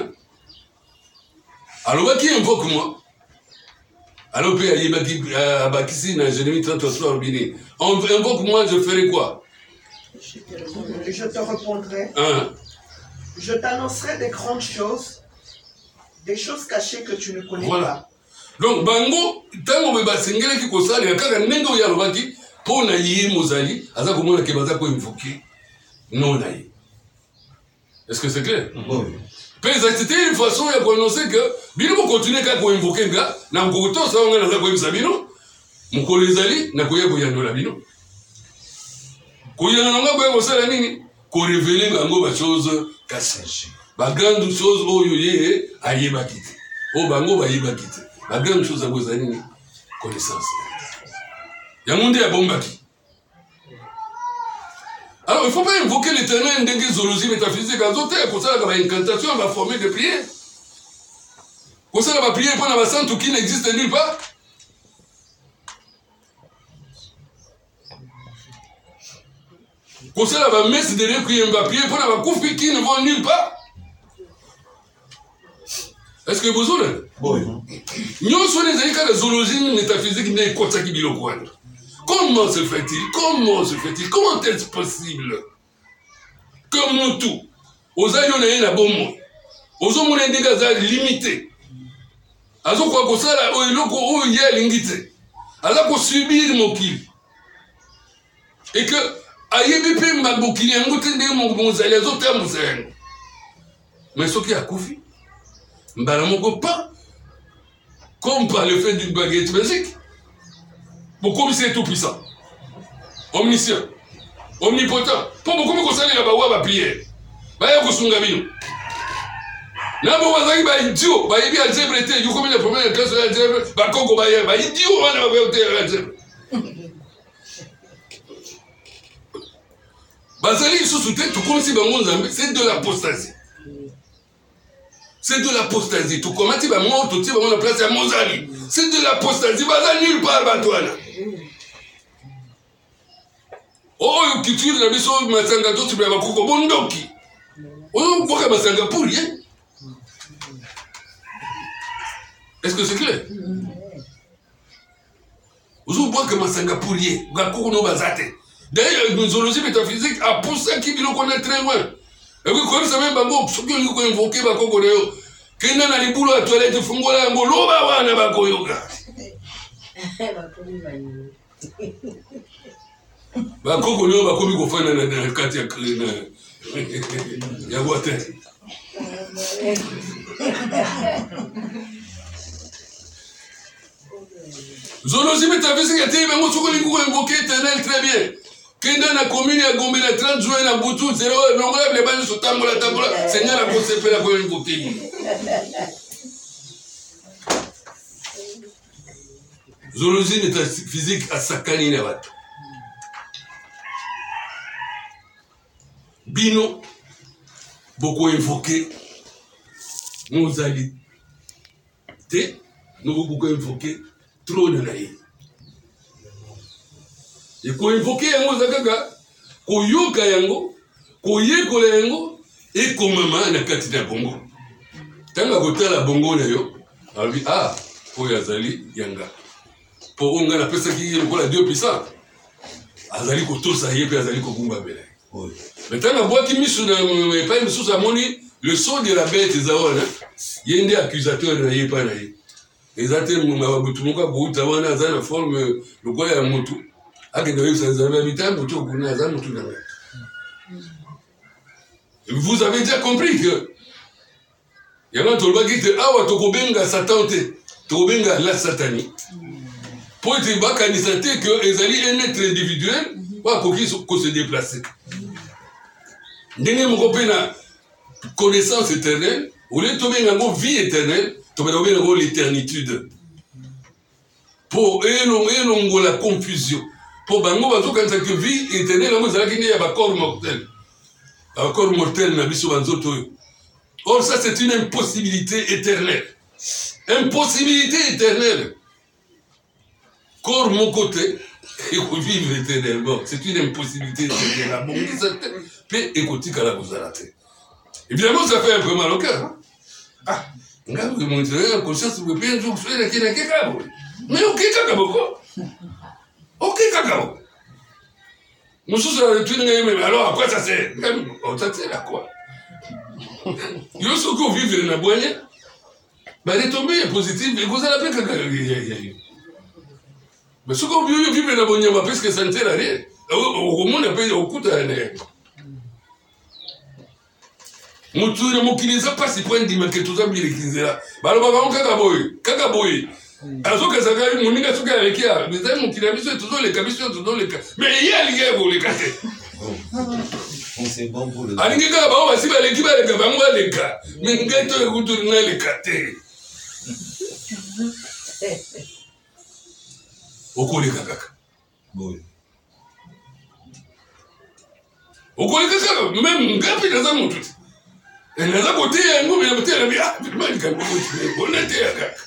Alors qui invoque moi? Alors pe ayebaki abakisi na Jérémie 33 robini. Invoque moi, je ferai quoi? Je te répondrai. Hein? Je t'annoncerai des grandes choses, des choses cachées que tu ne connais pas. Donc bango tango be basengela ki kosala kaka nengo ya lobaki po na yi mozali aza komona ke baza ko invoquer non na yi. Est-ce que c'est clair? Oui. C'était une façon de prononcer que bino continuer à invoquer nga na ngoto ça on a ko yebisa bino mukolo ezali na koya koyandola bino koyana nga boye kosala nini révéler bango ba chose cassée. Ba grande chose oyo ye ayeba kite. O bango ba yeba kite. Ba grande chose a bozani connaissance. Yamunde ya bombaki. Alors il ne faut pas invoquer l'éternel ndenge zoologie métaphysique azote pour ça la incantation va former des prières. Pour ça la prière pour la sainte qui n'existe nulle part. Pour ça la messe de requiem va prier pour la koufi qui ne vont nulle part. Est-ce que vous avez? Oui. Nous sommes des cas de zoologie métaphysique n'est pas ça qui dit le coin. Comment se fait-il? Comment se fait-il? Comment est-ce possible? Comme tout, aux aïeux n'a rien à bon mot. Aux hommes n'a des gaz limités. À ce qu'on ça là, au loko au yé l'ingité. À la qu'on subir mon kill. Et que aïe ma bokili un goût de mon zèle les autres mon zèle. Mais ce qui a koufi, m'balamoko pas. Comme par le fait d'une baguette magique. Beaucoup c'est tout puissant, omniscient, omnipotent. Pour beaucoup de choses, il y a ba prière. Ba ya kusunga bino. Na bo bazaki ba idiot, ba yebi algèbre te, yo comme le problème classe algèbre, ba koko ba ya, ba idiot wana ba yote algèbre. Bazali sous tête, tout comme si bango nzambe, c'est de l'apostasie. C'est de l'apostasie. Tout comme si bango tout ti bango na place ya Mozali. C'est de l'apostasie, bazali nulle part batwana. Oh, qui tue la mission de Masanga, tu peux avoir beaucoup de bondoki. Oh, pourquoi Masanga pour rien? Est-ce que c'est clair? Vous voyez que Masanga pour rien. Gakoko no bazate. D'ailleurs, la zoologie métaphysique a poussé qui nous connaît très loin. Et oui, comme ça même, bango, ce que nous invoqué Bakoko Neo, Kena na libulo à toilette, fungola, ngoloba wana bako yoga. Bakoko Neo bakomi kofana na kati ya water. Zoologie métaphysique a été bango soko lingo invoqué éternel très bien. Kenda na commune ya Gombe na 30 juin na Butu 0 nongola le bani sotambola tambola Seigneur a conseillé la ko invoqué. Zoologie métaphysique a sakani na bato. Bino beaucoup invoqué Mozali te nous beaucoup invoqué trop de naïf. Et qu'on invoque yango zakaka, qu'on yoka yango, qu'on yekola yango, et qu'on maman na kati na bongo. Tanga kota la bongo na yo, albi ah, po yazali yanga. Po onga na pesa ki yeko la Dieu puissant. Azali koto sa yepe azali kokumba bele. Mais tanga boaki misu na pas misu sa moni, le son de la bête zawana, yende accusateur na yepa na ye. Ezate mu mabutumoka buta wana azana forme le quoi ya mutu. Vous avez déjà compris que il y a un tolba qui dit ah ouais tokobenga satan te tokobenga la satanie pour être bakanisate que ezali un être individuel wa koki ko se déplacer ndenge moko pena connaissance éternelle ou les tobenga ngo vie éternelle tobenga ngo l'éternitude pour elongo la confusion. Pour bango bazo quand que vie éternelle on zala kini ya ba corps mortel. Un corps mortel na biso banzoto. Or ça c'est une impossibilité éternelle. Impossibilité éternelle. Corps mon côté et vivre éternellement, c'est une impossibilité éternelle. Bon, ça peut écouter quand la vous arrêtez. Évidemment ça fait un peu mal au cœur. Ah, ngabu mon Dieu, conscience vous bien jour sur la kina kekabo. Mais OK kakabo. Ok, cacao. Nous sommes mais alors après ça c'est. Ça sert à quoi? Yo ce qu'on vit dans la boîte, bah les tombées positives, et vous allez appeler cacao. Mais ce qu'on vit dans la boîte, bah parce que ça ne sert à rien. Au monde a payé au coup de l'année. Mon tour de mon qui les a pas si point d'image que tout ça bien écrit là. Bah alors bah on cacaboy. Alors que ça gagne mon nigga suka avec ya, mais ça mon qui la mission toujours les commissions toujours les mais il y a les gars pour les casser. C'est bon pour le... alingi kaka bango basi baleki baleka bango baleka me ngai to ekuturi naleka te okoleka kaka Boy. okoleka kaka meme ngai mpe naza motu te naza koteya yango me naboteya nabi malika onateya kaka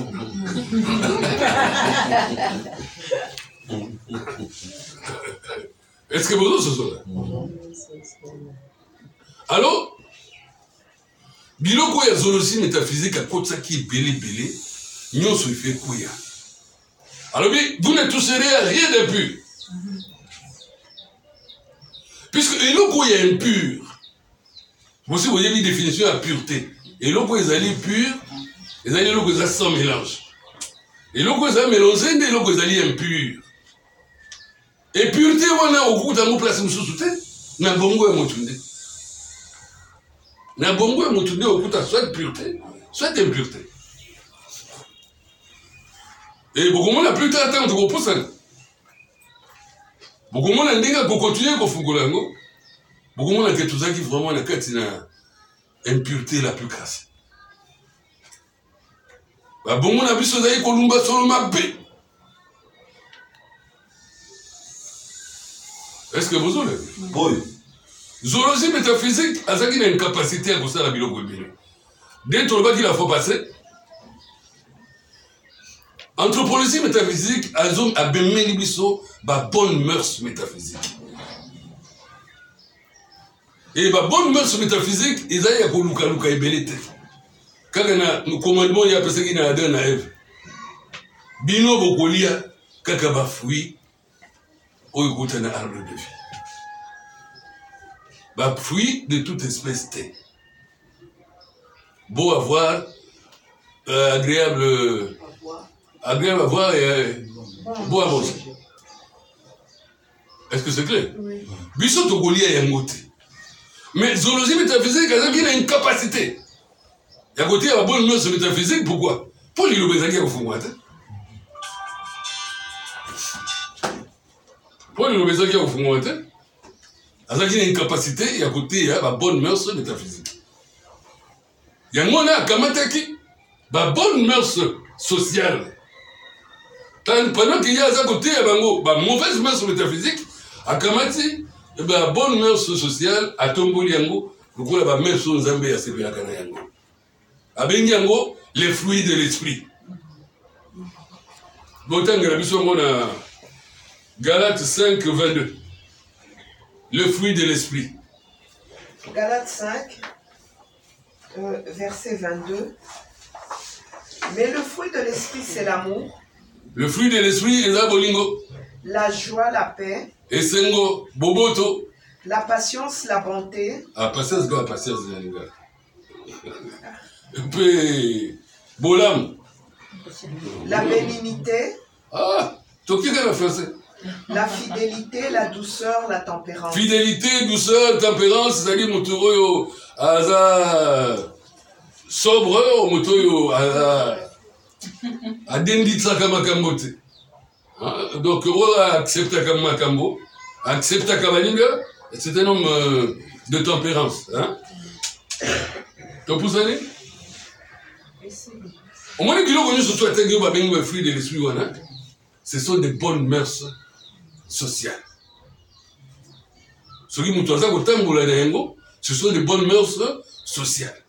est-ce que bozososola alors biloko ya zoologie métaphysique akotisaki ebele nyonso efe koya alors vous ne toucherez à rien d'impur puisque eloko ya impur voici voyez définition ya pureté eloko ezali pur ezali eloko eza sans mélange eloko ezali mélange nde eloko ezali impur et pureté wana okukuta ngo place mosusu te na bongo ya motu nde na bongo ya motu nde okuta soit pureté soit impureté et bokomona plus tard ntango tokopusana bokomona ndenge akokontinue kofungola yango bokomona ke tozalaki vraiment na kati na impureté la plus crasse babongo na biso ezali kolumba solo mabe. Est-ce que vous avez? Oui. Zoologie métaphysique, a une capacité à pousser la biloko ebele. Dès que tu la fois passée, anthropologie métaphysique, a bemeli biso ba bonne mœurs métaphysique. Et ba bonne mœurs métaphysique, ils aillent à koluka luka ebele te. Quand le commandement il y a personne qui n'a Adam na Ève. Bino bokolia kaka ba fruit au na arbre de vie. Bah, fruit de toute espèce thé. Beau à voir, agréable à voir et beau à manger. Est-ce que c'est clair? Oui. Biso Togolia est un moté. Mais zoologie métaphysique, il a une capacité. Il y a côté la bonne mœurs métaphysique, pourquoi? Pour les lobezaki au fond. Pour les lobezaki au fond. Il y a une capacité, il y a côté la bonne mœurs métaphysique. Il y a un monde à Kamataki, la bonne mœurs sociale. Pendant qu'il y a à côté la mauvaise mœurs métaphysique, à Kamati, la bonne mœurs sociale, à Tomboli Yango, vous la même chose en Zambie à Sebelakana Yango. À Benyango, les fruits de l'esprit. Autant que la mission a Galates 5, 22. Le fruit de l'esprit. Galates 5, verset 22. Mais le fruit de l'esprit, c'est l'amour. Le fruit de l'esprit est la bolingo. La joie, la paix. Et sengo, boboto. La patience, la bonté. Ah, patience, gars, patience, les gars. Et puis, bolam. La bénignité. Ah, tu qui est le français? La fidélité, la douceur, la tempérance. Fidélité, douceur, tempérance, c'est-à-dire motoyo aza sobre au motoyo a denditsa kama kambote. Donc on accepte kama kambo, accepte kamalinga, c'est un homme de tempérance, hein. Tu peux aller? Au moins que l'on se soit intégré par le fruit de l'esprit, ce sont des bonnes mœurs sociales. Ce ce sont des bonnes mœurs sociales.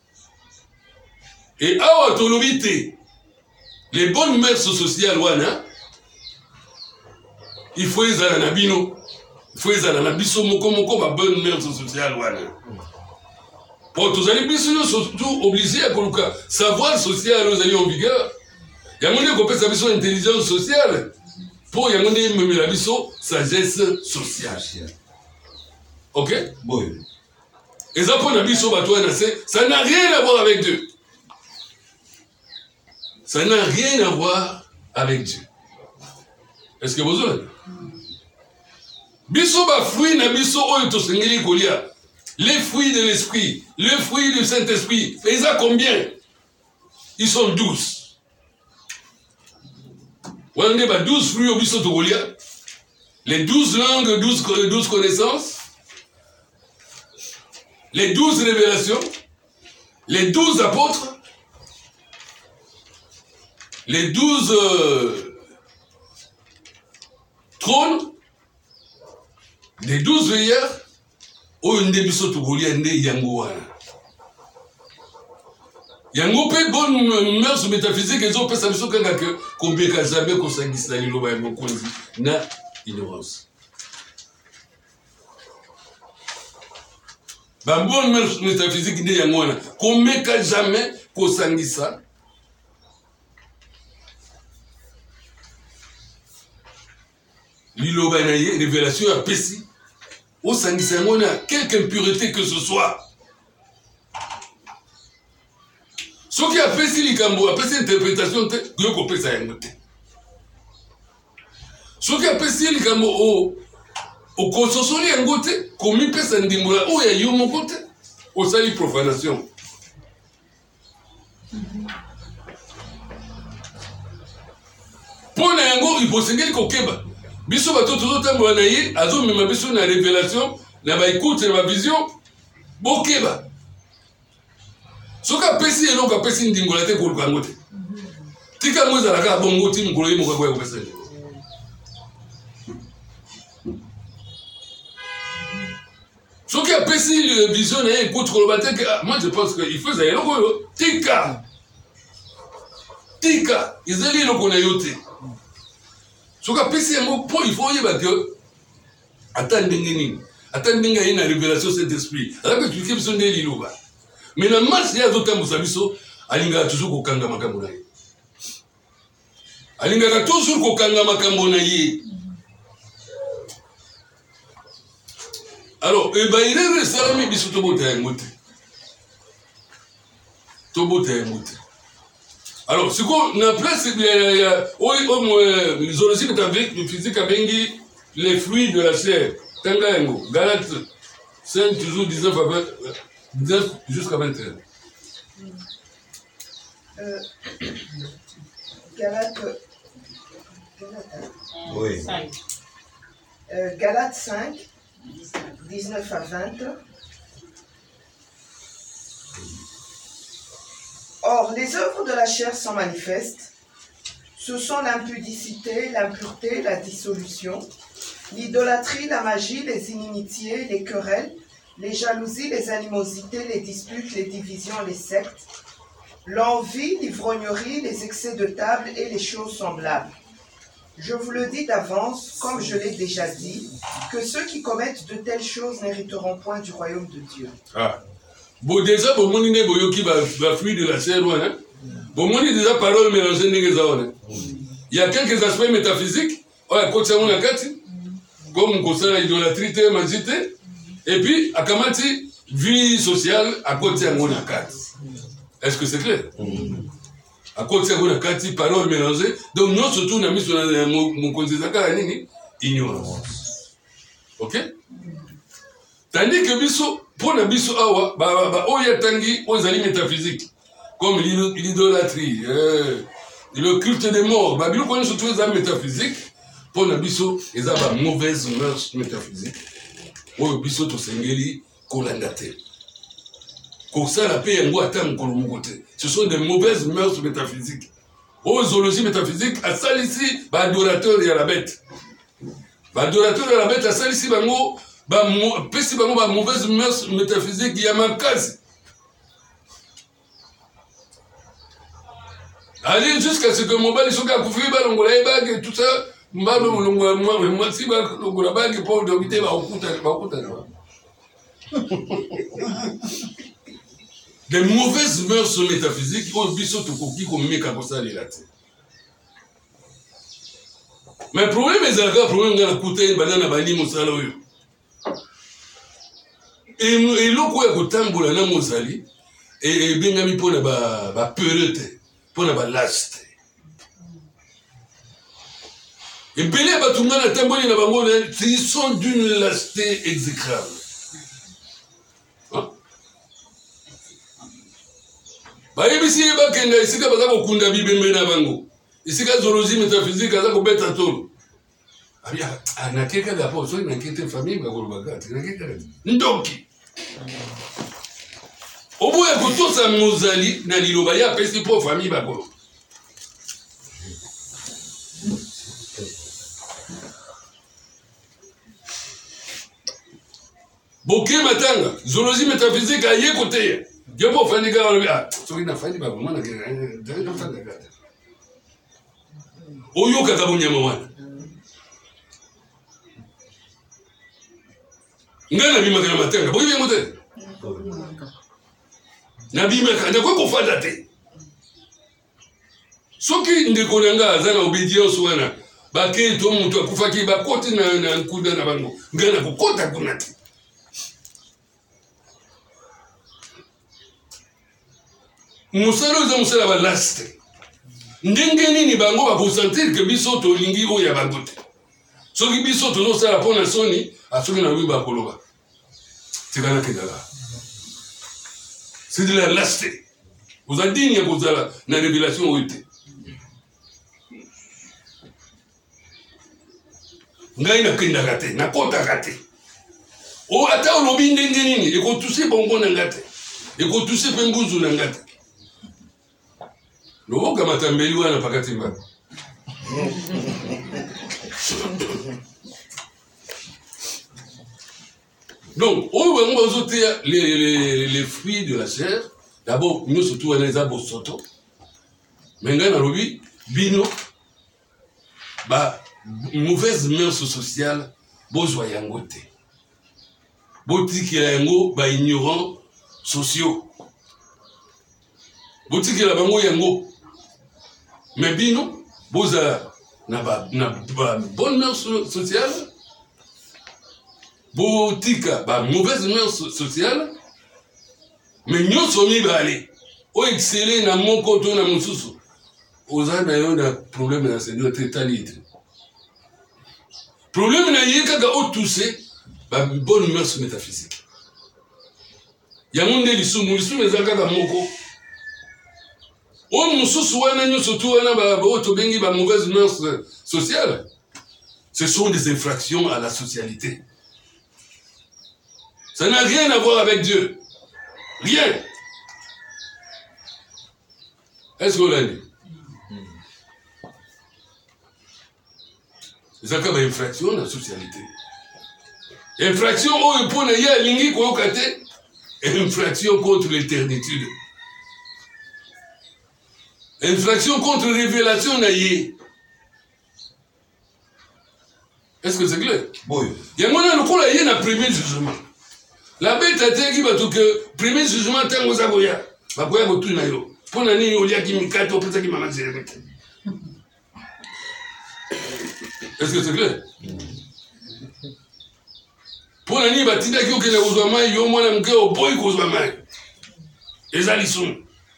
Et à autorité, les bonnes mœurs sociales, il faut les anabino, il faut les anabiso moko ma bonne mœurs sociales. Pour tous les bisous, surtout obligés à savoir social, nous allons en vigueur. Il y a un monde qui peut s'appeler intelligence sociale. Pour y avoir une sagesse sociale. Ok? Oui. Et ça, pour ça n'a rien à voir avec Dieu. Ça n'a rien à voir avec Dieu. Est-ce que vous avez? Biso ba fruit na biso oyo tosengeli kolia. Les fruits de l'esprit, les fruits du Saint-Esprit, et ça combien? Ils sont 12. On a 12 fruits au biso togolia. Les 12 langues, 12 connaissances. les 12 révélations, les 12 apôtres, les 12 trônes, les 12 veilleurs, oyo nde biso tokolia nde yango wana. Yango pe bonne mœurs métaphysique ezopesa biso kanga ke kombeka jamais kosangisa liloba ya mokonzi na ignorance. Ba bonne mœurs métaphysique nde yango wana komeka jamais kosangisa liloba na ye révélation ya pesi osangisa yango na quelque impureté que ce soit. Soki apesi likambo apesi interprétation te yo kopesa yango te. Soki apesi likambo okososoli yango te komipesa ndimbola oyo ya yo moko te osali profanation. Pona yango ibosengeli kokeba biso bato tozotambola na ye azomema biso na révélation na baécoute na bavision bokeba. Soki apesi eloko apesi ndimbola te koluka yango te tika yango ezalaka bongo ti mokolo ye moko akoya kopesa yango. Soki apesi vision na ye écoute koloba te ke moi je pense que il faut ezala eloko oyo tika ezali eloko na yo te. Soki apesi yango mpo il faut oyeba ke ata ndenge nini ata ndenge aye na révélation cet esprit azaka explike biso nde liloba. Mais la marche ya zotambusa biso alingaka toujours kokanga makambo na ye. Alingaka toujours kokanga makambo na ye. Alors ebairere esalami biso tobota yango te. Tobota yango te. Alors siko na place ya zoologie métaphysique abengi les fruits de la chair. Tanga yango Galates 5 toujours 19 à 20 19 jusqu'à 21. Oui. Galates 5, 19 à 20. Or, les œuvres de la chair sont manifestes. Ce sont l'impudicité, l'impureté, la dissolution, l'idolâtrie, la magie, les inimitiés, les querelles, les jalousies, les animosités, les disputes, les divisions, les sectes, l'envie, l'ivrognerie, les excès de table et les choses semblables. Je vous le dis d'avance, comme je l'ai déjà dit, que ceux qui commettent de telles choses n'hériteront point du royaume de Dieu. Ah. Bon, déjà, bon, mon idée, qui va fuir de la chair, hein? Bon, mon idée, déjà, parole mélangée, il y a quelques aspects métaphysiques, comme l'idolâtrie, magie, et puis, à Kamati, vie sociale, à côté de la carte. Est-ce que c'est clair? À côté de la carte, parole mélangée. Donc, nous, surtout, on a mis sur mon conseiller, ignorance. Ok? Tandis que biso, pour la biso awa, oya tangi, ozali métaphysique. Comme l'idolâtrie, le culte des morts. Babylon connaît surtout les âmes métaphysiques. Pour la biso, ils ont des mauvaises mœurs métaphysiques. Oyo biso to sengeli kolandate. Kosa la paix yango atam kolomokote. Ce sont des mauvaises mœurs métaphysiques. Aux zoologie métaphysique, à salisi, adorateur et à la bête. Adorateur et à la bête, à salisi bango, pesi bango ba mauvaise mœurs métaphysique, il y a makasi. Allez jusqu'à ce que mon bal soit couvert par l'ongolais et tout ça. Moi, si l'ongola bag pour dormir, va au des mauvaises mœurs métaphysiques, on biso to koki comme meka kosa lelate. Mais le problème est que le problème est que banana bani mosala oyo. Et loko ya kotambola na mosali et bengami pona ba peurete, pona ba last. Et belé batunga na tamboli na bango ils sont d'une lasté exécrable. Bayebisi bakenda isika baza kokunda bibembe na bango. Isika zoologie métaphysique aza kobeta tolo. Abia anakeka gapo so inakete famille ba kolobaka. Nakeka ndoki. oboya kotosa mozali na liloba ya pesi po famille bakolo boke matanga zoologie métaphysique aye kote jobo fandi ga wala soki na fandi bako mwana ke fandi ga oyo kaka bonyama wana ngana bimaka na matanga boki bien mote na bimaka ndako ko fanda te soki ndeko nanga azana obedience wana bake to mutu akufaki bakoti na nkunda na bango ngana kokota kuna te musalo za musala ba laste ndenge nini bango ba sentir que biso to lingi o ya bango te soki biso to no sala pona soni asoki na wi ba koloba tikana kedala c'est de la laste vous a dit ya kozala na révélation oite ngai na kinda kate na kota kate o ata olobi ndenge nini ekotuse bongo na ngate ekotuse pe mbuzu na ngate loboka matambeli wana pakati mba donc on va ajouter les fruits de la chair d'abord nous surtout les abo soto menga na lobi bino ba mauvaise mœurs sociale bozwa yango te botikela yango ba ignorants sociaux botikela bango yango mais bino boza na bonne mœurs sociale botika ba mauvaise mœurs sociale mais nyonso mibale o exceller na moko to na mosusu oza na yo na problème na seigneur te talite problème na ye kaka o toucher ba bonne mœurs métaphysique yango nde lisumu eza kaka moko o mosusu wana nyonso tu wana ba tobengi ba mauvaise mœurs sociale ce sont des infractions à la socialité. Ça n'a rien à voir avec Dieu. Rien. Est-ce qu'on l'a dit? C'est comme une infraction dans la socialité. Infraction au point de y'a lingi ko kate, infraction contre l'éternité. Infraction contre révélation naïe. Est-ce que c'est clair? Oui. Il y a un coup là, il y a un premier jugement. La bête a dit que premier jugement est un zagoya. Va pouvoir vous tout naïo. Pour l'année, il y a qui m'ikato, pour ça qui m'a mangé. Est-ce que c'est clair? Pour l'année, il va dire qu'il y a qui ozama, il y a moins d'un gars au boy kozama. Les alissons.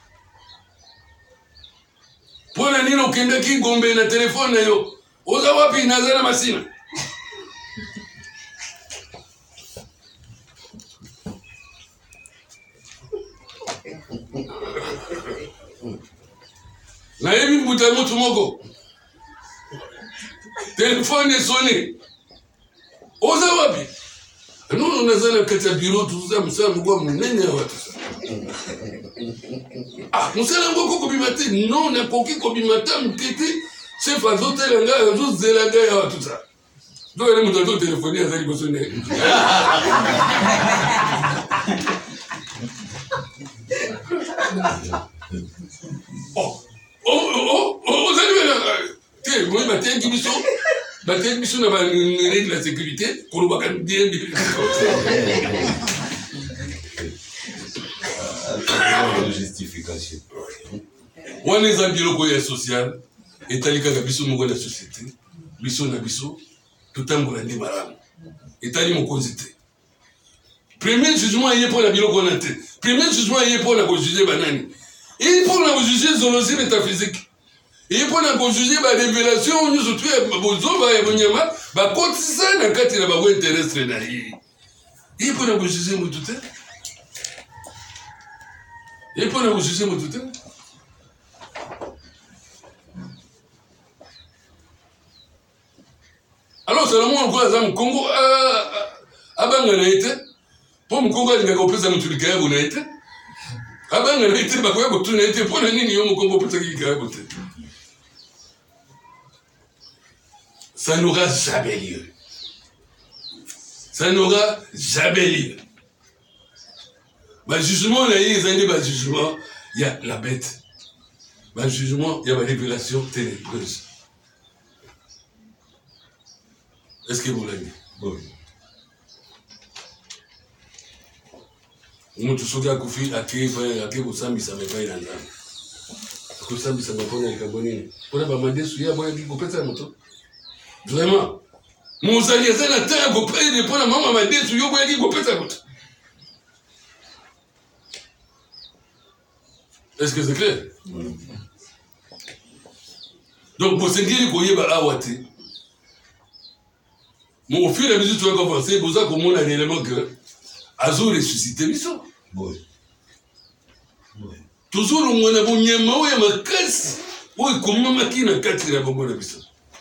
Pour l'année, il y a qui gombe na téléphone naïo. Ozawa pi nazana masina. Nayebi mbuta mutu moko. Téléphone est sonné. Oza wapi? Nous on a zana kati ya bureau tout ça msa mugwa munene wa tout ça. Ah, musala ngoko kobimate non na koki kobimata mkete chef azote langa azozela ya wa tout ça. Donc elle mutu to téléphoner azali bosone. Vous allez moi, ma tête qui me sauve. Ma tête qui me règle la sécurité. Pour le bagan bien. Justification. On est un bureau social. Et t'as les biso de la société. Biso na biso. Tout un grand démarrage. Et t'as mon consité. Premier jugement, il est pour la bureau qu'on a été. Premier jugement, il est pour la juger banane. Et pour la juger zoologie métaphysique. Et pour la juger la révélation, nous sommes tous les bozos, les bonyama, bah quand ça n'a qu'à tirer la voie terrestre naïe. Et pour la juger mon tout. Et pour la juger mon tout. Alors Salomon encore dans le Congo a banganaïté. Po Mukongo alinga kopesa mutu likaya na ete. Abanga na ete bakoya kotuna ete po na nini yo Mukongo kopesa likaya bote. Ça n'aura jamais lieu. Ça n'aura jamais lieu. Bah jugement là, il y a jugement, il y a la bête. Bah jugement, il y a la révélation ténébreuse. Est-ce que vous l'avez? Oui. Mutu soki akufi ake kosambisa mepai na nzambe akosambisa mapona likambo nini mpona bamadesu ye aboyaki kopesa moto vraiment mozali aza na temps ya kopede mpona mama madesu yo boyaki kopesa moto. Est-ce que c'est clair? Donc bosengeli koyeba awa te au fur et à mesure tu vas commencer boza komona réellement que azo ressuscité biso. Oui. Oui. Toujours mwana bonyama oya makasi oyo komamaki na kati na bongo na biso.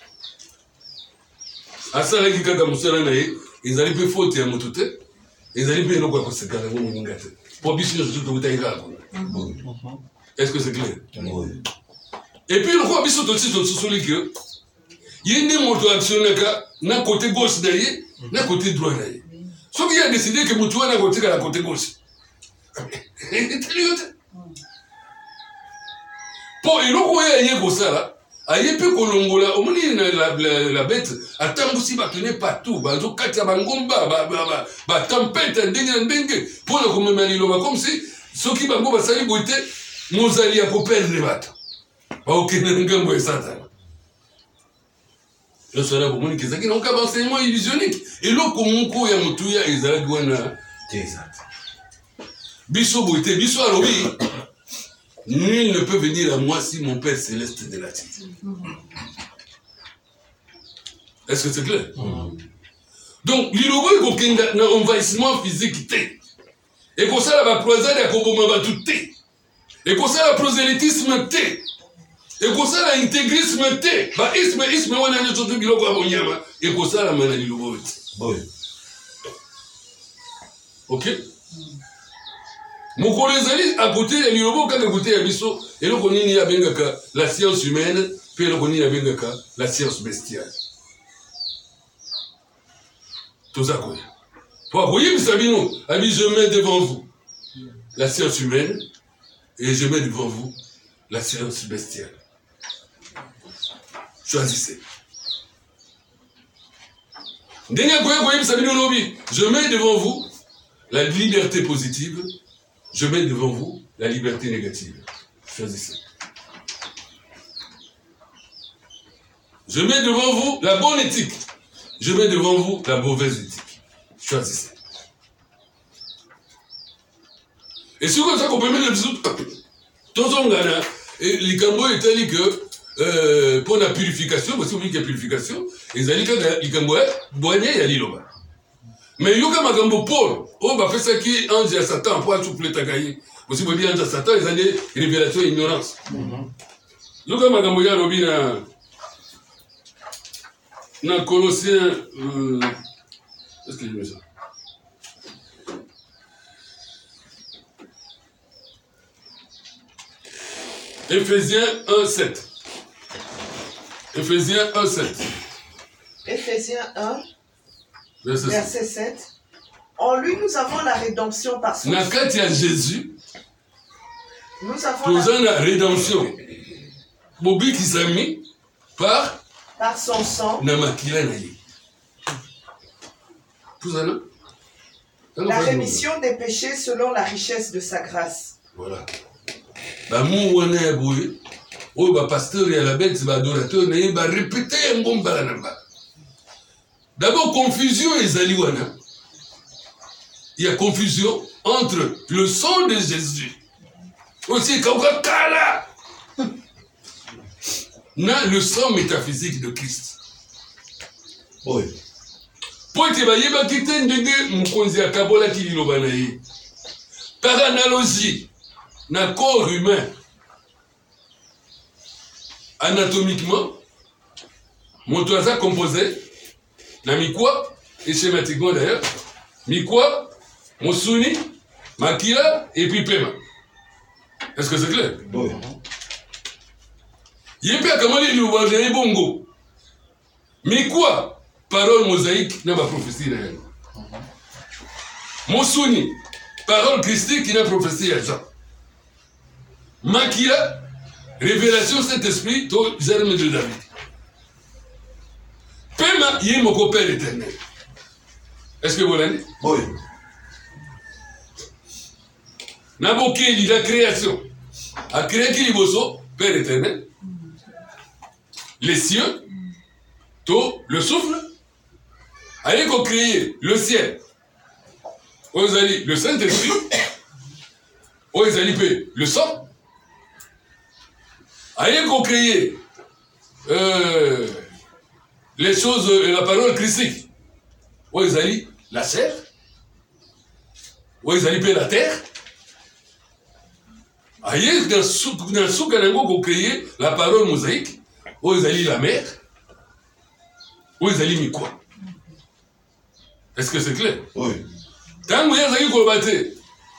Asalaki kaka mosala na ye ezali mpe faute ya moto te ezali mpe eloko ya koseka nango moninga te po biso nyonso tokutaki kaka kuna. Est-ce que c'est clair? Oui. Et puis lokwa biso tosi tososoli ke ye nde moto actionnaka na côté gauche na ye na côté droit na ye. Soki a décidé que moto wana kotika na côté gauche etali yo te po eloko oyo aye kosala aye mpe kolongola omoni la bête atambusi bato ne partout bazokatisa bangomba batempete ndenge na ndenge mpona komema liloba comme si soki bango basali boye te mozali ya koperdre bato baokende na ngambo ya satana. Nyonso wana bomoni kezalaki na oka baenseignement illusionique eloko moko ya motuya ezalaki wana te. Biso boye te biso alobi nul ne peut venir à moi si mon Père céleste ne l'attire. Est-ce que c'est clair? Donc liloba ekokenda na envahissement physique te ekosala bacroisade ya koboma bato te ekosala prosélytisme te ekosala intégrisme te isme wana nyonso to biloko ya bonyama ekosalama na liloba oyo te. Ok? Mokolo ezali à côté ya liloba kaka côté ya biso eloko nini abengaka la science humaine mpe eloko nini abengaka la science bestiale. Toza koya po akoyebisa bino abi je mets devant vous la science humaine et je mets devant vous la science bestiale. Choisissez. Ndenge akoya koyebisa bino lobi je mets devant vous la liberté positive, je mets devant vous la liberté négative. Choisissez. Je mets devant vous la bonne éthique, je mets devant vous la mauvaise éthique. Choisissez. Et si comme ça qu'on peut mettre le bisou, tozongana, et likambo etali que pour la purification, parce que vous dites qu'il y a purification, ils allaient que likambo boigné ya liloba. Mais yoka magambo Paul, on va faire ça qui ange à Satan pour souffler ta gaïe. Vous savez bien ange à Satan, ils ont des révélations et ignorance. Yoka magambo ya lobi na Colossiens, est-ce que je mets ça? Éphésiens 1:7. Éphésiens 1:7. Éphésiens 1, verset 7. En lui, nous avons la rédemption par son sang. Nakati ya Jésus, Nous avons la rédemption. Bobi Kisami par son sang Namakila Naye. la rémission des péchés selon la richesse de sa grâce. Voilà. Bamu wana ya boye, oyo ba pasteur ya la bête, ba adorateur na ye ba répéter ngomba la namba. D'abord confusion ezali wana. Il y a confusion entre le sang de Jésus. Aussi kauka kala. Na le sang métaphysique de Christ. Oui. Po ete bayebaki te ndenge mokonzi akabolaki liloba na ye. Par analogie na corps humain, anatomiquement, moto aza composé na mikwa, et schématiquement d'ailleurs, mikwa Mosuni, Makila et puis Pema. Est-ce que c'est clair? Oui. Yépe a comment les louanges bongo. Mais quoi? Parole mosaïque n'a pas prophétie réelle. Mosuni, parole christique qui n'a prophétie à Jean. Makila, révélation Saint-Esprit, to germe de David. Pema, yé mon copain éternel. Est-ce que vous l'avez? Oui. Naboké, la création. A créé qui liboso, Père éternel. Les cieux, to, le souffle. Allez qu'on crée le ciel. Vous allez le Saint-Esprit. Vous allez le sang. Allez qu'on crée les choses, la parole christique. Vous allez la chair. Vous allez la terre. Aïe, dans le sous-canango qu'on crée la parole mosaïque. Vous allez la mer. Vous allez quoi? Est-ce que c'est clair? Oui. Tant que vous avez combattu,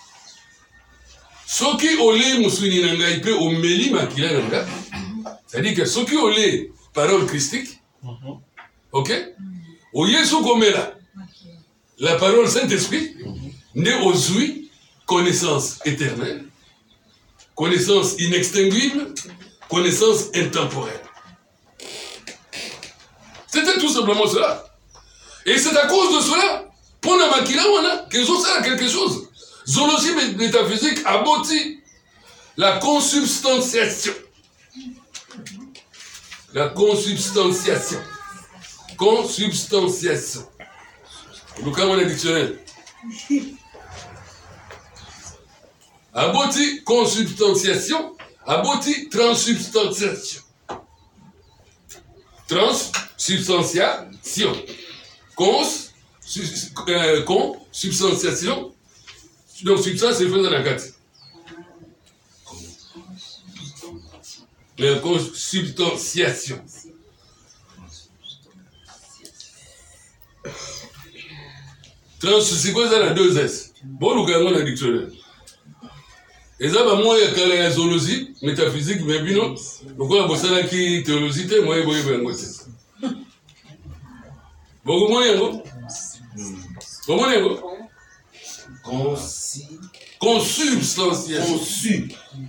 ceux qui ont les moussouni nanga, ils peuvent omeli makila nanga. C'est-à-dire que ceux qui ont les paroles christiques, ok? Au yesu komela, la parole Saint-Esprit, n'est aujourd'hui connaissance éternelle, connaissance inextinguible, connaissance intemporelle. C'était tout simplement cela. Et c'est à cause de cela, pour la makila, qu'ils ont ça quelque chose. Zoologie métaphysique aboutit la consubstantiation. La consubstantiation. Consubstantiation. Nous, comme on a dictionnaire. Aboutit consubstantiation. Aboutit transsubstantiation. Transsubstantiation. Consubstantiation. Donc, substance, c'est fait dans la carte. La consubstantiation. C'est quoi ça, la 2S? Bon, nous avons la dictionnaire. Et ça, moi, il y a la zoologie, métaphysique, mais bien, donc, on a bossé là qui théologie, moi, il y a un bon, comment il y a un comment il y a un consubstantiation.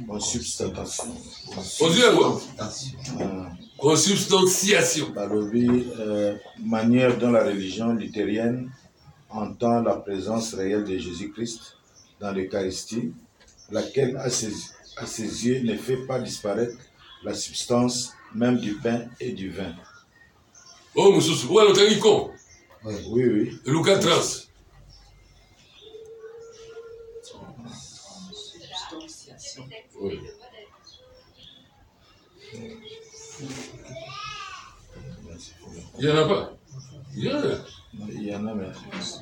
Consubstantiation. Manière dont la religion luthérienne entend la présence réelle de Jésus-Christ dans l'Eucharistie, laquelle à ses yeux ne fait pas disparaître la substance même du pain et du vin. Oh, monsieur, où est le con? Oui. Lucas 30. Oui. Il n'y en a pas. Il y en a. Il y en a, mais...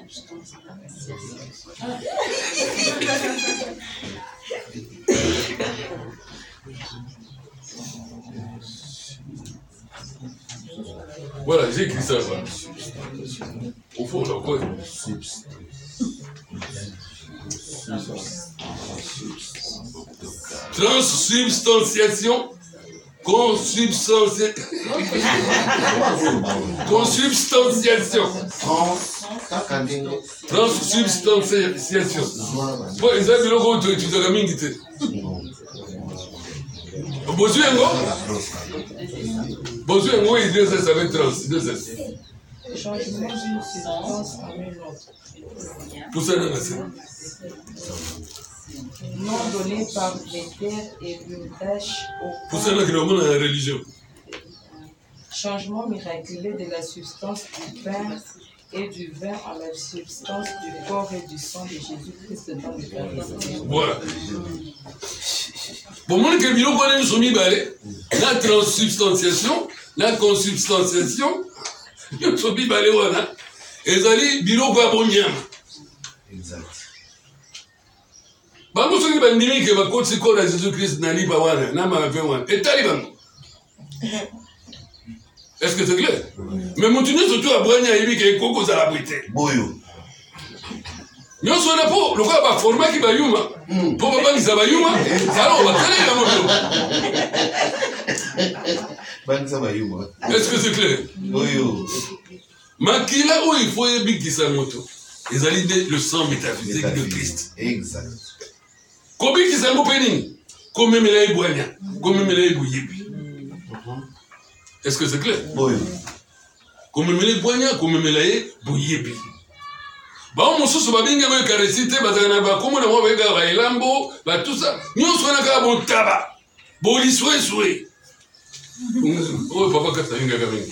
Voilà, j'ai écrit ça. Au fond, là, quoi? Transsubstantiation, consubstantiation. Transsubstantiation. Bon, ils ont le droit d'utiliser la minute. Bonjour, Bonjour, il 2S avec 30, 2S. Changement d'une substance en une autre. Tout ça dans la scène. Nom donné par les terres et une tâche au Tout ça dans la religion. changement miraculeux de la substance du pain et du vin en la substance du corps et du sang de Jésus-Christ dans l'Eucharistie. Voilà. Pour moi, que nous connaissons soumis la transsubstantiation, la consubstantiation, nous sommes mis balé, et zali, biro kwa bonyama. Exact. Bango soki bandimi ke bakotisi corps ya Jésus-Christ na liba wana, na mabe wana, etali bango. Est-ce que c'est clair? Mais mon tunnel surtout à Branya, il dit qu'il y a beaucoup à la brité. Boyo. nyonso wana po lokola baformaki bayuma mpo babangisa bayuma alors batalela moto. Bangisa bayuma. Est-ce que c'est clair? Oyo. Makila oyo il faut yebikisa moto ezali nde le sang métaphysique de Christ. Exact. Kobikisa yango mpe nini? Komemela ye bwanya, komemela ye boyebi. Est-ce que c'est clair? Oyo. Komemela ye bwanya, komemela ye boyebi. Bao mosusu babinga ba Eucharistie te bazaka na bakombo na mwa bayeka baelambo ba tout ça. Nyonso wana kaka bontaba. Bolisweswe. Oh papa kata yinga kamingi.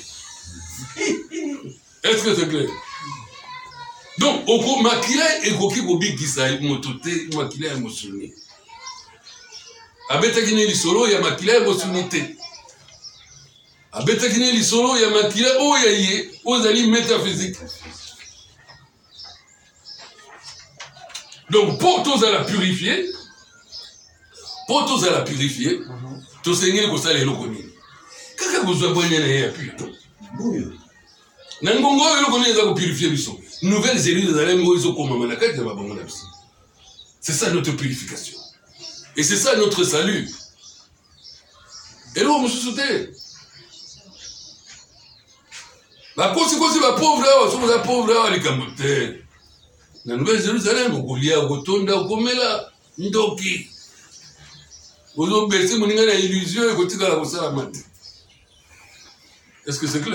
Est-ce que c'est clair? Donc oko makila ekoki kobikisa moto te makila ya mosuni. Abetaki ne lisolo ya makila ya mosuni te. Abetaki ne lisolo ya makila oyo ye ozali métaphysique. Donc, pour tous à la purifier, tout seigneur ko sala eloko nini. Kaka kozwa bonya na ya pu. Oyo. Na ngongo eloko nini za ko purifier biso. Nouvelles églises ezalemi oyo ezokoma na kati ya babongo na biso. C'est ça notre purification. Et c'est ça notre salut. Eloko mosusu te. Bakosi ba pauvre awa, somo za pauvre awa likambo te. Na Nouvelle Jérusalem, okolia, okotonda, okomela, ndoki. Ozo berse moninga na illusion ekotika la kosala mate. Est-ce que c'est clair?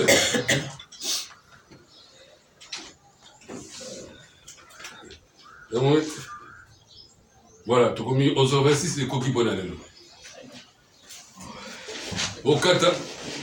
Voilà, tu as commis aux 26 et coquilles bonnes. Au kata.